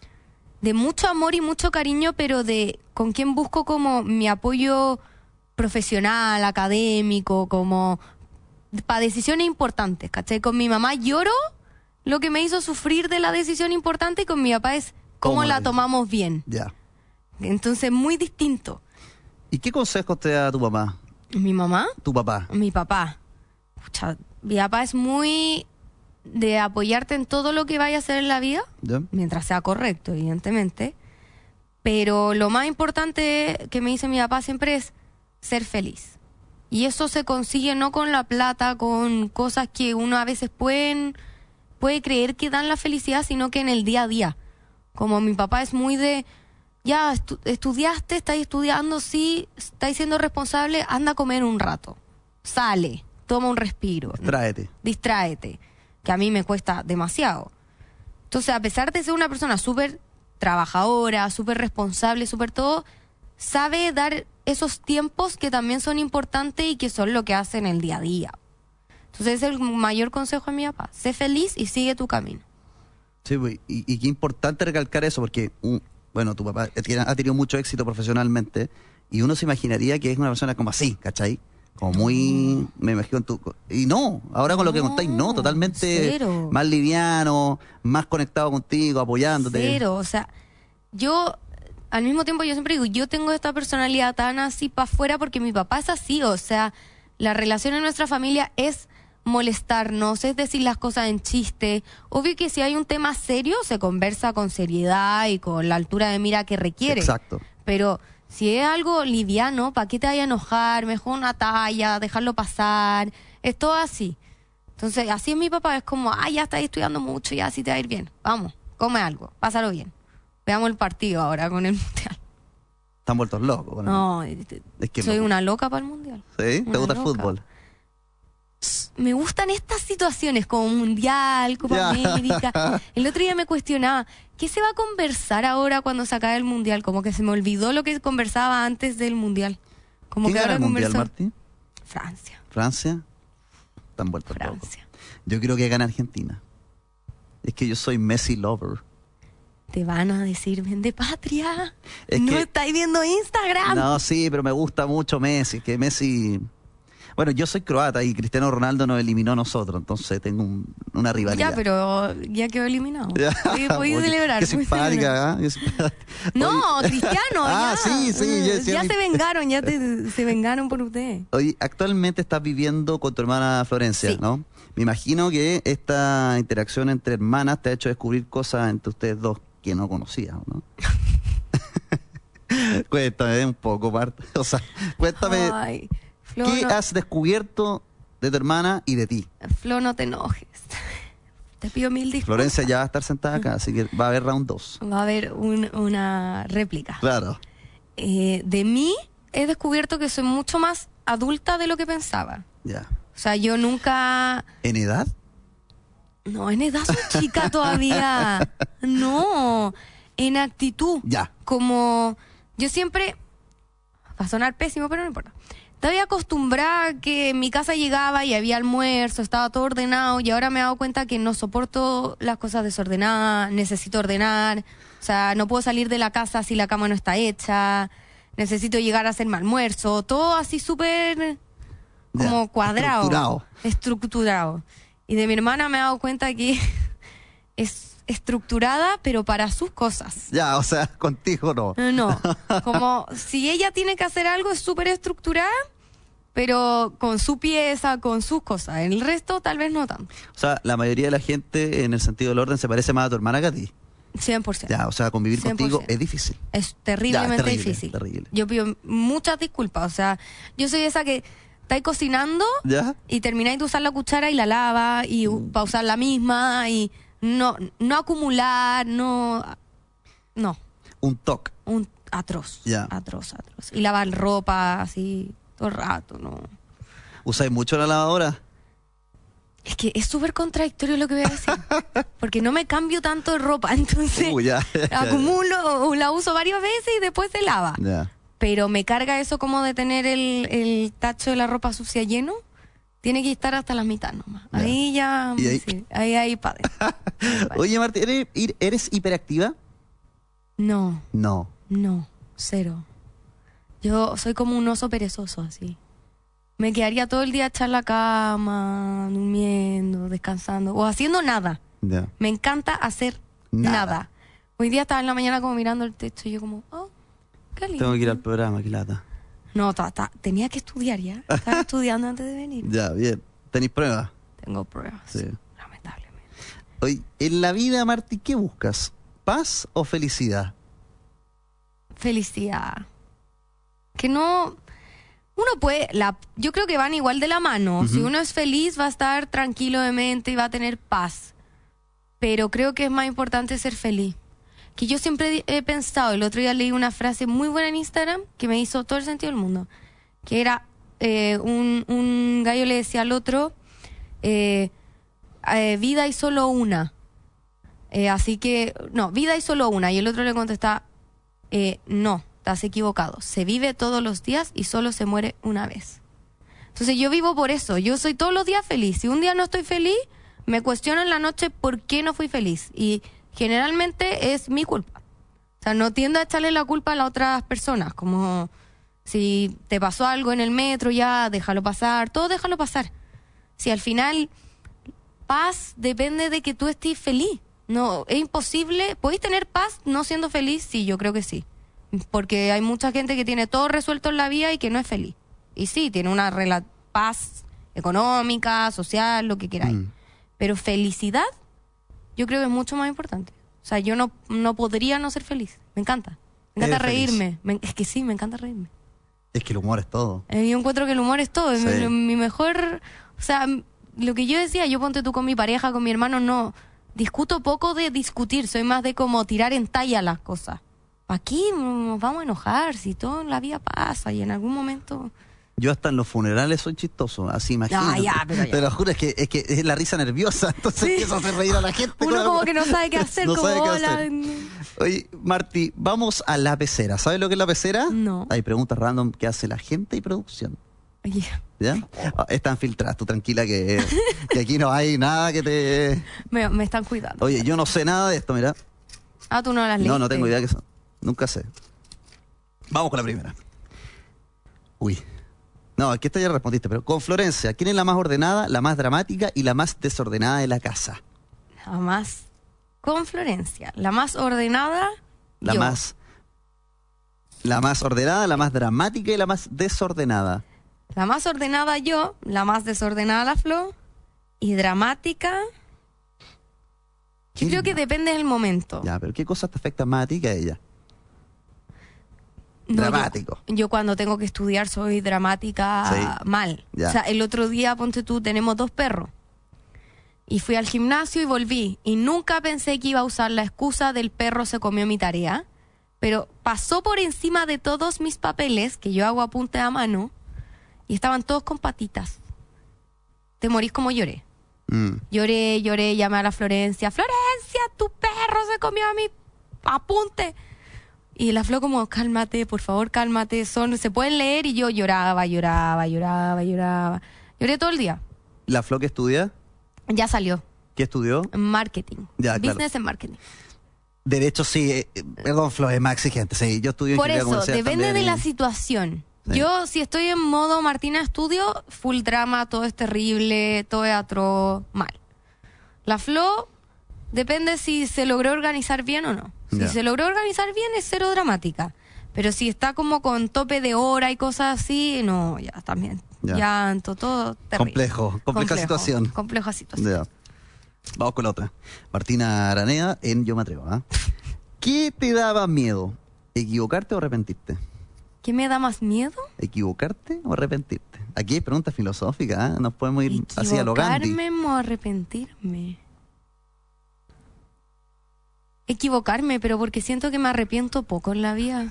Speaker 3: mucho amor y mucho cariño, pero de con quien busco como mi apoyo profesional, académico, como para decisiones importantes, ¿cachai? Con mi mamá lloro lo que me hizo sufrir de la decisión importante y con mi papá es cómo la tomamos bien.
Speaker 2: Ya.
Speaker 3: Entonces, muy distinto.
Speaker 2: ¿Y qué consejos te da tu mamá?
Speaker 3: ¿Mi mamá?
Speaker 2: Tu papá.
Speaker 3: Mi papá. Pucha, mi papá es muy de apoyarte en todo lo que vaya a hacer en la vida,
Speaker 2: ¿Ya?
Speaker 3: mientras sea correcto, evidentemente. Pero lo más importante que me dice mi papá siempre es ser feliz. Y eso se consigue no con la plata, con cosas que uno a veces puede creer que dan la felicidad, sino que en el día a día. Como mi papá es muy de, ya estudiaste, estás estudiando, sí, estás siendo responsable, anda a comer un rato. Sale, toma un respiro. Distráete. Que a mí me cuesta demasiado. Entonces, a pesar de ser una persona súper trabajadora, súper responsable, súper todo, sabe dar esos tiempos que también son importantes y que son lo que hace en el día a día. Entonces, ese es el mayor consejo de mi papá. Sé feliz y sigue tu camino.
Speaker 2: Sí, y qué importante recalcar eso, porque, bueno, tu papá ha tenido mucho éxito profesionalmente y uno se imaginaría que es una persona como así, ¿cachai? Como muy, me imagino y no, ahora con lo que contáis, no, totalmente
Speaker 3: cero.
Speaker 2: Más liviano, más conectado contigo, apoyándote.
Speaker 3: Cero, o sea, yo, al mismo tiempo yo siempre digo, yo tengo esta personalidad tan así para afuera porque mi papá es así, o sea, la relación en nuestra familia es molestarnos, es decir las cosas en chiste. Obvio que si hay un tema serio, se conversa con seriedad y con la altura de mira que requiere.
Speaker 2: Exacto.
Speaker 3: Pero si es algo liviano, ¿para qué te vaya a enojar? Mejor una talla, dejarlo pasar. Es todo así. Entonces, así es mi papá. Es como, ya estás estudiando mucho, ya así te va a ir bien. Vamos, come algo, pásalo bien. Veamos el partido ahora con el Mundial.
Speaker 2: Están vueltos locos.
Speaker 3: No,
Speaker 2: es que
Speaker 3: soy una loca para el Mundial.
Speaker 2: ¿Sí? ¿Te gusta el fútbol?
Speaker 3: Me gustan estas situaciones como Mundial, Copa América. El otro día me cuestionaba, ¿qué se va a conversar ahora cuando se acabe el Mundial? Como que se me olvidó lo que conversaba antes del Mundial. Como
Speaker 2: ¿Quién
Speaker 3: que
Speaker 2: gana
Speaker 3: ahora
Speaker 2: el Mundial,
Speaker 3: conversó...
Speaker 2: Martín?
Speaker 3: Francia.
Speaker 2: ¿Francia? Están vueltos locos.
Speaker 3: Francia.
Speaker 2: Yo creo que gana Argentina. Es que yo soy Messi lover.
Speaker 3: Te van a decir, vende patria.
Speaker 2: Es
Speaker 3: no
Speaker 2: que-
Speaker 3: estáis viendo Instagram.
Speaker 2: No, sí, pero me gusta mucho Messi. Que Messi... Bueno, yo soy croata y Cristiano Ronaldo nos eliminó a nosotros, entonces tengo una rivalidad.
Speaker 3: Ya, pero ya quedó eliminado.
Speaker 2: Ya.
Speaker 3: Podéis
Speaker 2: Oye,
Speaker 3: celebrar.
Speaker 2: Qué
Speaker 3: podéis celebrar.
Speaker 2: simpática, ¿eh? Qué simpática.
Speaker 3: No,
Speaker 2: Oye,
Speaker 3: Cristiano,
Speaker 2: Ah,
Speaker 3: ya.
Speaker 2: sí,
Speaker 3: Ya se vengaron, se vengaron por ustedes.
Speaker 2: Oye, actualmente estás viviendo con tu hermana Florencia,
Speaker 3: Sí.
Speaker 2: ¿no? Me imagino que esta interacción entre hermanas te ha hecho descubrir cosas entre ustedes dos que no conocías, ¿no? Cuéntame un poco, Marta. O sea, cuéntame,
Speaker 3: Ay, Flo,
Speaker 2: ¿qué
Speaker 3: no,
Speaker 2: has descubierto de tu hermana y de ti?
Speaker 3: Flo, no te enojes. Te pido mil disculpas.
Speaker 2: Florencia ya va a estar sentada acá, así que va a haber round 2.
Speaker 3: Va a haber una réplica.
Speaker 2: Claro.
Speaker 3: De mí, he descubierto que soy mucho más adulta de lo que pensaba.
Speaker 2: Ya.
Speaker 3: O sea, yo nunca...
Speaker 2: ¿En edad?
Speaker 3: No, en edad soy chica todavía. No, en actitud.
Speaker 2: Ya.
Speaker 3: Como yo siempre... Va a sonar pésimo, pero no importa. Estaba acostumbrada a que en mi casa llegaba y había almuerzo, estaba todo ordenado, y ahora me he dado cuenta que no soporto las cosas desordenadas, necesito ordenar, o sea, no puedo salir de la casa si la cama no está hecha, necesito llegar a hacerme almuerzo, todo así súper como
Speaker 2: Ya,
Speaker 3: cuadrado. Estructurado. Y de mi hermana me he dado cuenta que es estructurada, pero para sus cosas.
Speaker 2: Ya, o sea, contigo no.
Speaker 3: No, como si ella tiene que hacer algo, es súper estructurada, pero con su pieza, con sus cosas. El resto tal vez no tanto.
Speaker 2: O sea, la mayoría de la gente en el sentido del orden se parece más a tu hermana que a ti.
Speaker 3: 100%.
Speaker 2: Ya, o sea, convivir
Speaker 3: 100%.
Speaker 2: contigo es difícil.
Speaker 3: Es terriblemente
Speaker 2: terrible,
Speaker 3: difícil.
Speaker 2: terrible.
Speaker 3: Yo pido muchas disculpas. O sea, yo soy esa que estáis cocinando
Speaker 2: ¿Ya?
Speaker 3: y termináis de usar la cuchara y la lava y para usar la misma y no acumular, no.
Speaker 2: Un toque.
Speaker 3: Un atroz.
Speaker 2: Ya.
Speaker 3: Atroz. Y lavar ropa así todo el rato, ¿no?
Speaker 2: ¿Usáis mucho la lavadora?
Speaker 3: Es que es súper contradictorio lo que voy a decir. Porque no me cambio tanto de ropa, entonces
Speaker 2: Ya.
Speaker 3: acumulo, la uso varias veces y después se lava.
Speaker 2: Ya.
Speaker 3: Pero me carga eso como de tener el tacho de la ropa sucia lleno. Tiene que estar hasta la mitad nomás.
Speaker 2: Ya.
Speaker 3: Ahí ya...
Speaker 2: ¿Y ahí?
Speaker 3: Sí, ahí padre.
Speaker 2: Oye, Marta, ¿eres hiperactiva?
Speaker 3: No,
Speaker 2: No.
Speaker 3: cero. Yo soy como un oso perezoso, así. Me quedaría todo el día echar la cama, durmiendo, descansando, o haciendo nada.
Speaker 2: Ya.
Speaker 3: Me encanta hacer nada. Hoy día estaba en la mañana como mirando el techo y yo como, oh, qué lindo.
Speaker 2: Tengo que ir al programa, qué lata.
Speaker 3: No, tenía que estudiar ya. Estaba estudiando antes de venir.
Speaker 2: Ya, bien. ¿Tenéis pruebas?
Speaker 3: Tengo pruebas,
Speaker 2: Sí.
Speaker 3: lamentablemente.
Speaker 2: Oye, en la vida, Marti, ¿qué buscas? ¿Paz o felicidad?
Speaker 3: Felicidad. Que no... Uno puede... yo creo que van igual de la mano.
Speaker 2: Ujú.
Speaker 3: Si uno es feliz, va a estar tranquilo de mente y va a tener paz. Pero creo que es más importante ser feliz. Que yo siempre he pensado, el otro día leí una frase muy buena en Instagram que me hizo todo el sentido del mundo. Que era, un gallo le decía al otro, vida hay solo una. Así que, no, vida hay solo una. Y el otro le contesta, no, estás equivocado. Se vive todos los días y solo se muere una vez. Entonces yo vivo por eso. Yo soy todos los días feliz. Si un día no estoy feliz, me cuestiono en la noche por qué no fui feliz. Y generalmente es mi culpa. O sea, no tiendo a echarle la culpa a las otras personas. Como si te pasó algo en el metro, ya déjalo pasar. Todo déjalo pasar. Si al final paz depende de que tú estés feliz. No, es imposible. ¿Podéis tener paz no siendo feliz? Sí, yo creo que sí. Porque hay mucha gente que tiene todo resuelto en la vida y que no es feliz. Y sí, tiene una paz económica, social, lo que queráis. Pero felicidad, yo creo que es mucho más importante. O sea, yo no podría no ser feliz. Me encanta. Me encanta reírme. Es que sí, me encanta reírme.
Speaker 2: Es que el humor es todo.
Speaker 3: Yo encuentro que el humor es todo.
Speaker 2: Sí.
Speaker 3: Mi mejor... O sea, lo que yo decía, yo ponte tú con mi pareja, con mi hermano, no... Discuto poco de discutir. Soy más de como tirar en talla las cosas. Aquí nos vamos a enojar si todo en la vida pasa y en algún momento...
Speaker 2: Yo hasta en los funerales soy chistoso, así imagínate.
Speaker 3: pero ya.
Speaker 2: Te lo juro, es que es la risa nerviosa, entonces
Speaker 3: Sí.
Speaker 2: empiezo a hacer reír a la gente.
Speaker 3: Uno como que no sabe qué hacer,
Speaker 2: No
Speaker 3: como
Speaker 2: sabe qué
Speaker 3: hola.
Speaker 2: hacer. Oye, Marti, vamos a la pecera. ¿Sabes lo que es la pecera?
Speaker 3: No.
Speaker 2: Hay preguntas random que hace la gente y producción.
Speaker 3: Oye,
Speaker 2: ¿Ya? Están filtradas, tú tranquila que aquí no hay nada que te...
Speaker 3: me están cuidando.
Speaker 2: Oye, yo no sé nada de esto, mira.
Speaker 3: Ah, tú no las leíste.
Speaker 2: No tengo idea que son. Nunca sé. Vamos con la primera. Uy. No, aquí esta ya respondiste, pero con Florencia, ¿quién es la más ordenada, la más dramática y la más desordenada de la casa?
Speaker 3: La más... Con Florencia. La más ordenada,
Speaker 2: La
Speaker 3: yo.
Speaker 2: más ordenada, la más dramática y la más desordenada.
Speaker 3: La más ordenada yo, la más desordenada la Flo. Y dramática... Yo creo que depende del momento.
Speaker 2: Ya, pero ¿qué cosas te afectan más a ti que a ella?
Speaker 3: No,
Speaker 2: Dramático.
Speaker 3: Yo cuando tengo que estudiar soy dramática
Speaker 2: Sí.
Speaker 3: mal.
Speaker 2: Ya.
Speaker 3: O sea, el otro día, ponte tú, tenemos 2 perros. Y fui al gimnasio y volví. Y nunca pensé que iba a usar la excusa del perro se comió mi tarea. pero pasó por encima de todos mis papeles, que yo hago apunte a mano, y estaban todos con patitas. Te morís como lloré. Lloré, llamé a la Florencia. ¡Florencia, tu perro se comió a mi apunte! Y la Flo como, cálmate, por favor, cálmate. Se pueden leer, y yo lloraba. Lloré todo el día.
Speaker 2: ¿La Flo que estudia?
Speaker 3: Ya salió.
Speaker 2: ¿Qué estudió?
Speaker 3: Marketing.
Speaker 2: Ya,
Speaker 3: Business
Speaker 2: claro.
Speaker 3: en marketing.
Speaker 2: Derecho, sí. Perdón, Flo, es más exigente. Sí, yo estudié
Speaker 3: Por
Speaker 2: ingeniería
Speaker 3: eso,
Speaker 2: comercial
Speaker 3: depende
Speaker 2: también
Speaker 3: de
Speaker 2: y-
Speaker 3: la situación.
Speaker 2: Sí.
Speaker 3: Yo, si estoy en modo Martina Estudio, full drama, todo es terrible, todo es atroz, mal. La Flo, depende si se logró organizar bien o no. Si
Speaker 2: Ya.
Speaker 3: se logró organizar bien, es cero dramática. Pero si está como con tope de hora y cosas así, no, ya también.
Speaker 2: Ya.
Speaker 3: Llanto, todo terrible.
Speaker 2: Compleja situación.
Speaker 3: Compleja situación.
Speaker 2: Ya. Vamos con la otra. Martina Araneda en Yo me atrevo. ¿Ah? ¿Qué te daba miedo? ¿Equivocarte o arrepentirte?
Speaker 3: ¿Qué me da más miedo?
Speaker 2: ¿Equivocarte o arrepentirte? Aquí hay preguntas filosóficas, ¿ah? Nos podemos ir así a lo Gandhi.
Speaker 3: ¿Equivocarme o arrepentirme? Equivocarme, pero porque siento que me arrepiento poco en la vida.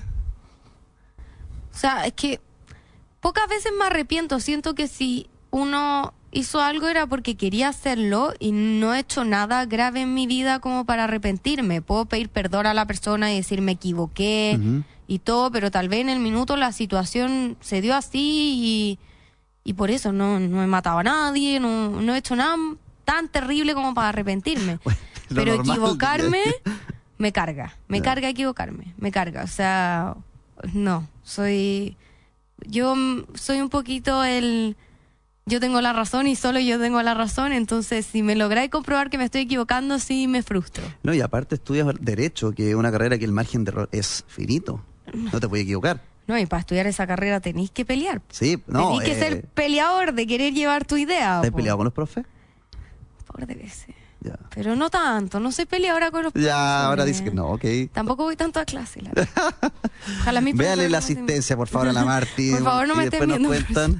Speaker 3: O sea, es que pocas veces me arrepiento. Siento que si uno hizo algo era porque quería hacerlo y no he hecho nada grave en mi vida como para arrepentirme. Puedo pedir perdón a la persona y decir me equivoqué
Speaker 2: Ujú.
Speaker 3: y todo, pero tal vez en el minuto la situación se dio así y por eso no he matado a nadie, no he hecho nada tan terrible como para arrepentirme.
Speaker 2: Bueno, lo
Speaker 3: Pero
Speaker 2: normal,
Speaker 3: equivocarme
Speaker 2: diría.
Speaker 3: me carga equivocarme, me carga, o sea, no, yo soy un poquito yo tengo la razón y solo yo tengo la razón, entonces si me lográis comprobar que me estoy equivocando, sí me frustro.
Speaker 2: No, y aparte estudias Derecho, que es una carrera que el margen de error es finito. No te puedes equivocar.
Speaker 3: No, y para estudiar esa carrera tenéis que pelear.
Speaker 2: Sí, no.
Speaker 3: Tenéis que ser peleador de querer llevar tu idea.
Speaker 2: ¿Te has
Speaker 3: po.
Speaker 2: peleado con los profes?
Speaker 3: Par de veces.
Speaker 2: Ya.
Speaker 3: Pero no tanto, no soy peleadora con los profesores.
Speaker 2: Ya, ahora dices que no, ok.
Speaker 3: Tampoco voy tanto a clase, la verdad. Ojalá mis
Speaker 2: Véale
Speaker 3: profesores
Speaker 2: la
Speaker 3: no se-
Speaker 2: asistencia, por favor, a la Marti.
Speaker 3: Por favor, no
Speaker 2: y
Speaker 3: me
Speaker 2: después
Speaker 3: estén
Speaker 2: nos
Speaker 3: viendo.
Speaker 2: cuentan.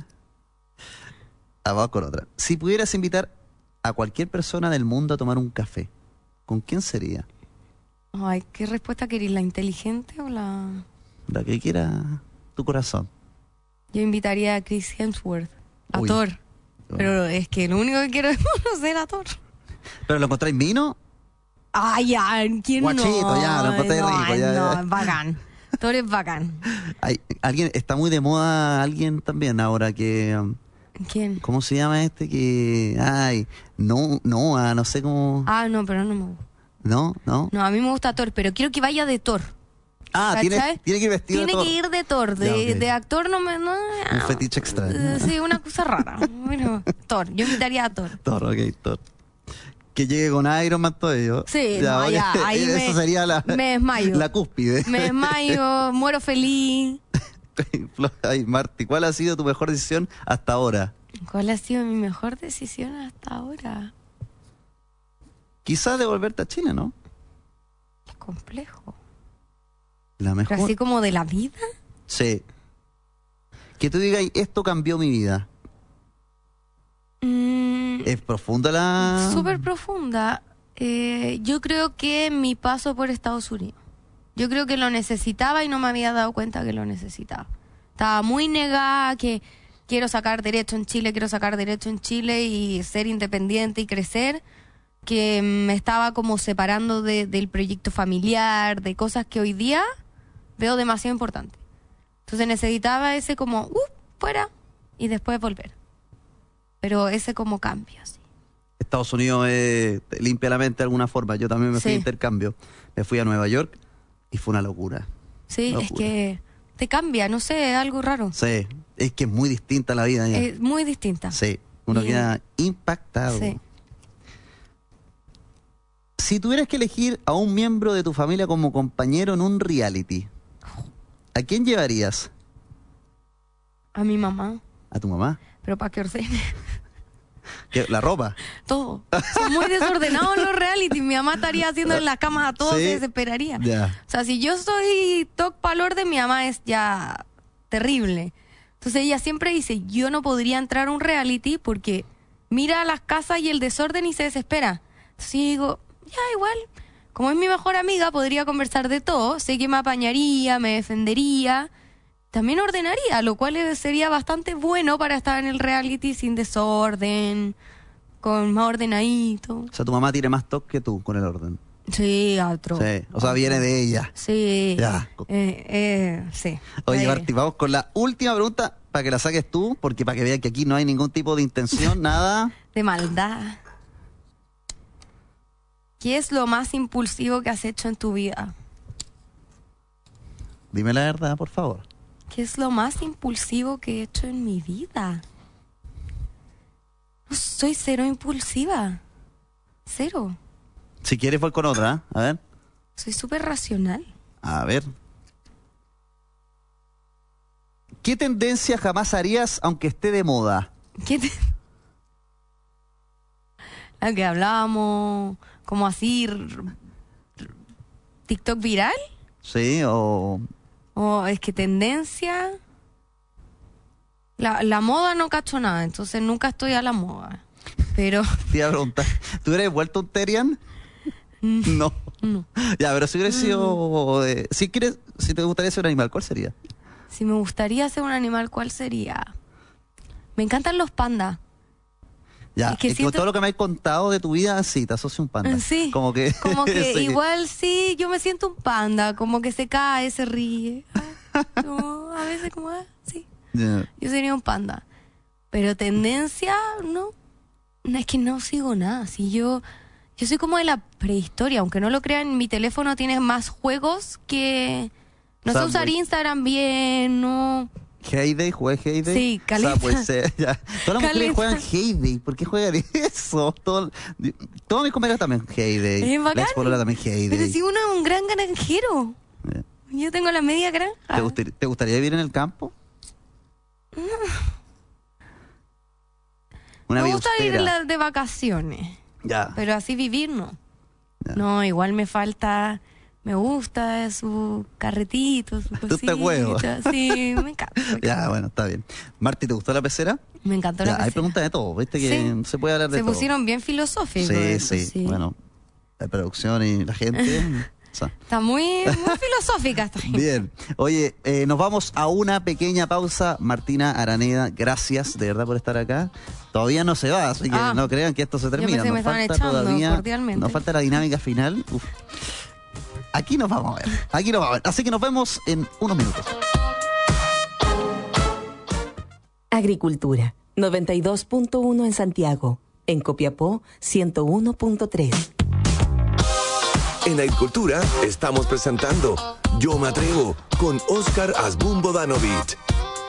Speaker 2: Vamos con otra. Si pudieras invitar a cualquier persona del mundo a tomar un café, ¿con quién sería?
Speaker 3: Ay, ¿qué respuesta querís? ¿La inteligente o la...?
Speaker 2: La que quiera tu corazón.
Speaker 3: Yo invitaría a Chris Hemsworth, a
Speaker 2: Uy.
Speaker 3: Thor. Pero es que lo único que quiero es conocer a Thor.
Speaker 2: ¿Pero lo encontráis vino?
Speaker 3: Ay, ya, ¿quién
Speaker 2: Guachito,
Speaker 3: no?
Speaker 2: ya, lo encontré
Speaker 3: no,
Speaker 2: rico, ya,
Speaker 3: no,
Speaker 2: ya.
Speaker 3: es bacán. Thor es bacán.
Speaker 2: Alguien está muy de moda, alguien también ahora que...
Speaker 3: ¿Quién?
Speaker 2: ¿Cómo se llama este? Que... Ay, no sé cómo...
Speaker 3: Ah, no, pero no me gusta.
Speaker 2: No.
Speaker 3: No, a mí me gusta Thor, pero quiero que vaya de Thor.
Speaker 2: Ah,
Speaker 3: ¿Cachai?
Speaker 2: tiene que ir vestido
Speaker 3: Tiene
Speaker 2: de Thor.
Speaker 3: que ir de Thor,
Speaker 2: Ya, ok.
Speaker 3: de actor no me... No,
Speaker 2: Un fetiche extraño.
Speaker 3: Sí, una cosa rara. Bueno, Thor, yo invitaría a Thor.
Speaker 2: Thor, ok, Thor. Que llegue con Iron Man todo ello.
Speaker 3: Sí, no,
Speaker 2: ok,
Speaker 3: ya, ahí
Speaker 2: eso sería
Speaker 3: me desmayo.
Speaker 2: la cúspide.
Speaker 3: Me desmayo, muero feliz.
Speaker 2: Ay, Marti, ¿cuál ha sido tu mejor decisión hasta ahora?
Speaker 3: ¿Cuál ha sido mi mejor decisión hasta ahora?
Speaker 2: Quizás devolverte a Chile, ¿no?
Speaker 3: Qué complejo.
Speaker 2: La mejor.
Speaker 3: Pero así como de la vida.
Speaker 2: Sí. Que tú digas, esto cambió mi vida. Es profunda la...
Speaker 3: Súper profunda. Yo creo que mi paso por Estados Unidos. Yo creo que lo necesitaba y no me había dado cuenta que lo necesitaba. Estaba muy negada que quiero sacar derecho en Chile y ser independiente y crecer, que me estaba como separando del proyecto familiar, de cosas que hoy día veo demasiado importantes. Entonces necesitaba ese como, fuera, y después volver. Pero ese como cambio, sí.
Speaker 2: Estados Unidos te limpia la mente de alguna forma. Yo también me fui
Speaker 3: Sí.
Speaker 2: de intercambio. Me fui a Nueva York y fue una locura.
Speaker 3: Sí,
Speaker 2: Locura.
Speaker 3: es que te cambia, no sé, es algo raro.
Speaker 2: Sí, es que es muy distinta la vida allá.
Speaker 3: Es muy distinta.
Speaker 2: Sí, uno
Speaker 3: Y-
Speaker 2: queda impactado.
Speaker 3: Sí.
Speaker 2: Si tuvieras que elegir a un miembro de tu familia como compañero en un reality, ¿a quién llevarías?
Speaker 3: A mi mamá,
Speaker 2: ¿A tu mamá?
Speaker 3: pero para que ordene
Speaker 2: ¿La ropa?
Speaker 3: todo. Son muy desordenados los reality. Mi mamá estaría haciendo en las camas a todos,
Speaker 2: Sí.
Speaker 3: se desesperaría.
Speaker 2: Ya.
Speaker 3: O sea, si yo soy toc palor de mi mamá es ya terrible. Entonces ella siempre dice, yo no podría entrar a un reality porque mira las casas y el desorden y se desespera. Entonces yo digo, ya igual, como es mi mejor amiga, podría conversar de todo. Sé que me apañaría, me defendería, también ordenaría, lo cual sería bastante bueno para estar en el reality sin desorden, con más ordenadito.
Speaker 2: O sea, tu mamá tiene más toque que tú con el orden.
Speaker 3: Sí, otro.
Speaker 2: Sí, o sea, viene de ella.
Speaker 3: Sí.
Speaker 2: Ya.
Speaker 3: Sí.
Speaker 2: Oye, Marti, vamos con la última pregunta para que la saques tú, porque para que vean que aquí no hay ningún tipo de intención, nada.
Speaker 3: De maldad. ¿Qué es lo más impulsivo que has hecho en tu vida?
Speaker 2: Dime la verdad, por favor.
Speaker 3: ¿Qué es lo más impulsivo que he hecho en mi vida? No, soy cero impulsiva. Cero.
Speaker 2: Si quieres, voy con otra, ¿eh? A ver.
Speaker 3: Soy súper racional.
Speaker 2: A ver. ¿Qué tendencia jamás harías aunque esté de moda?
Speaker 3: ¿Qué te... La que hablábamos, como así, TikTok viral.
Speaker 2: Sí, o...
Speaker 3: O es que tendencia... La moda no cacho nada, entonces nunca estoy a la moda. Pero...
Speaker 2: Te iba a preguntar, ¿tú eres vuelto un Terian? No.
Speaker 3: No.
Speaker 2: Ya, pero si hubieras sido... si te gustaría ser un animal, ¿cuál sería?
Speaker 3: Si me gustaría ser un animal, ¿cuál sería? Me encantan los pandas.
Speaker 2: Ya,
Speaker 3: Es que
Speaker 2: es que
Speaker 3: siento-
Speaker 2: todo lo que me has contado de tu vida, sí, te asocio a un panda.
Speaker 3: Sí.
Speaker 2: Como que... sí.
Speaker 3: Igual sí, yo me siento un panda, como que se cae, se ríe. Como, a veces como, sí.
Speaker 2: Ya.
Speaker 3: Yo sería un panda. Pero tendencia, no. No, es que no sigo nada. Si yo soy como de la prehistoria, aunque no lo crean, mi teléfono tiene más juegos que... No sé
Speaker 2: Subway.
Speaker 3: usar Instagram bien, no...
Speaker 2: Heyday, ¿juegas Heyday?
Speaker 3: Sí, caleta.
Speaker 2: O sea, pues, ya. Todas las mujeres
Speaker 3: Caleta.
Speaker 2: juegan Heyday. ¿Por qué juegan eso? Todos mis compañeros también Heyday.
Speaker 3: Es bacán.
Speaker 2: La expolola también Heyday.
Speaker 3: Pero si uno es un gran granjero.
Speaker 2: Ya.
Speaker 3: Yo tengo la media granja.
Speaker 2: ¿Te gustaría vivir en el campo? Una
Speaker 3: Me
Speaker 2: vida
Speaker 3: gusta ir
Speaker 2: austera.
Speaker 3: de vacaciones,
Speaker 2: Ya.
Speaker 3: pero así vivir no.
Speaker 2: Ya.
Speaker 3: No, igual me falta... Me gusta su carretito, su
Speaker 2: Tú
Speaker 3: cosita.
Speaker 2: te huevo.
Speaker 3: Sí, me encanta.
Speaker 2: Ya, bueno, está bien. Marti, ¿te gustó la pecera?
Speaker 3: Me encantó
Speaker 2: Ya,
Speaker 3: la
Speaker 2: hay
Speaker 3: pecera.
Speaker 2: preguntas de todo, viste que
Speaker 3: Sí.
Speaker 2: se puede hablar de
Speaker 3: Se
Speaker 2: todo.
Speaker 3: pusieron bien filosóficos.
Speaker 2: Sí,
Speaker 3: eso,
Speaker 2: sí, bueno, la producción y la gente. o sea,
Speaker 3: Está muy filosófica esta gente.
Speaker 2: bien. Oye, nos vamos a una pequeña pausa. Martina Araneda, gracias de verdad por estar acá. Todavía no se va, así que no crean que esto se termina.
Speaker 3: pensé que me estaban echando, cordialmente.
Speaker 2: Nos falta la dinámica final. Uf. Aquí nos vamos a ver. Así que nos vemos en unos minutos.
Speaker 4: Agricultura, 92.1 en Santiago. En Copiapó, 101.3.
Speaker 1: En Agricultura estamos presentando Yo me atrevo con Oscar Asbun Bodanovich.